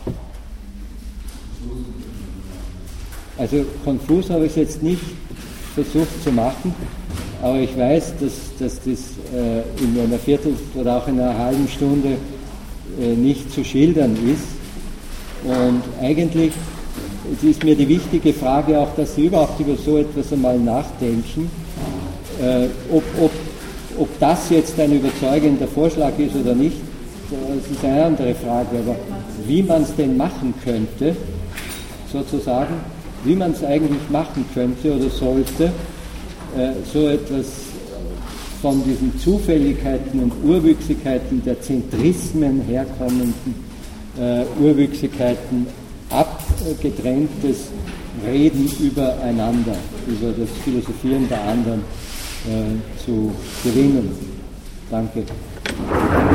A: Also konfus habe ich es jetzt nicht versucht zu machen, aber ich weiß, dass das in einer Viertel oder auch in einer halben Stunde nicht zu schildern ist. Und eigentlich ist mir die wichtige Frage auch, dass Sie überhaupt über so etwas einmal nachdenken, ob das jetzt ein überzeugender Vorschlag ist oder nicht, das ist eine andere Frage, aber wie man es denn machen könnte, sozusagen, wie man es eigentlich machen könnte oder sollte, so etwas von diesen Zufälligkeiten und Urwüchsigkeiten der Zentrismen herkommenden Urwüchsigkeiten abgetrenntes Reden übereinander, über das Philosophieren der anderen zu gewinnen. Danke.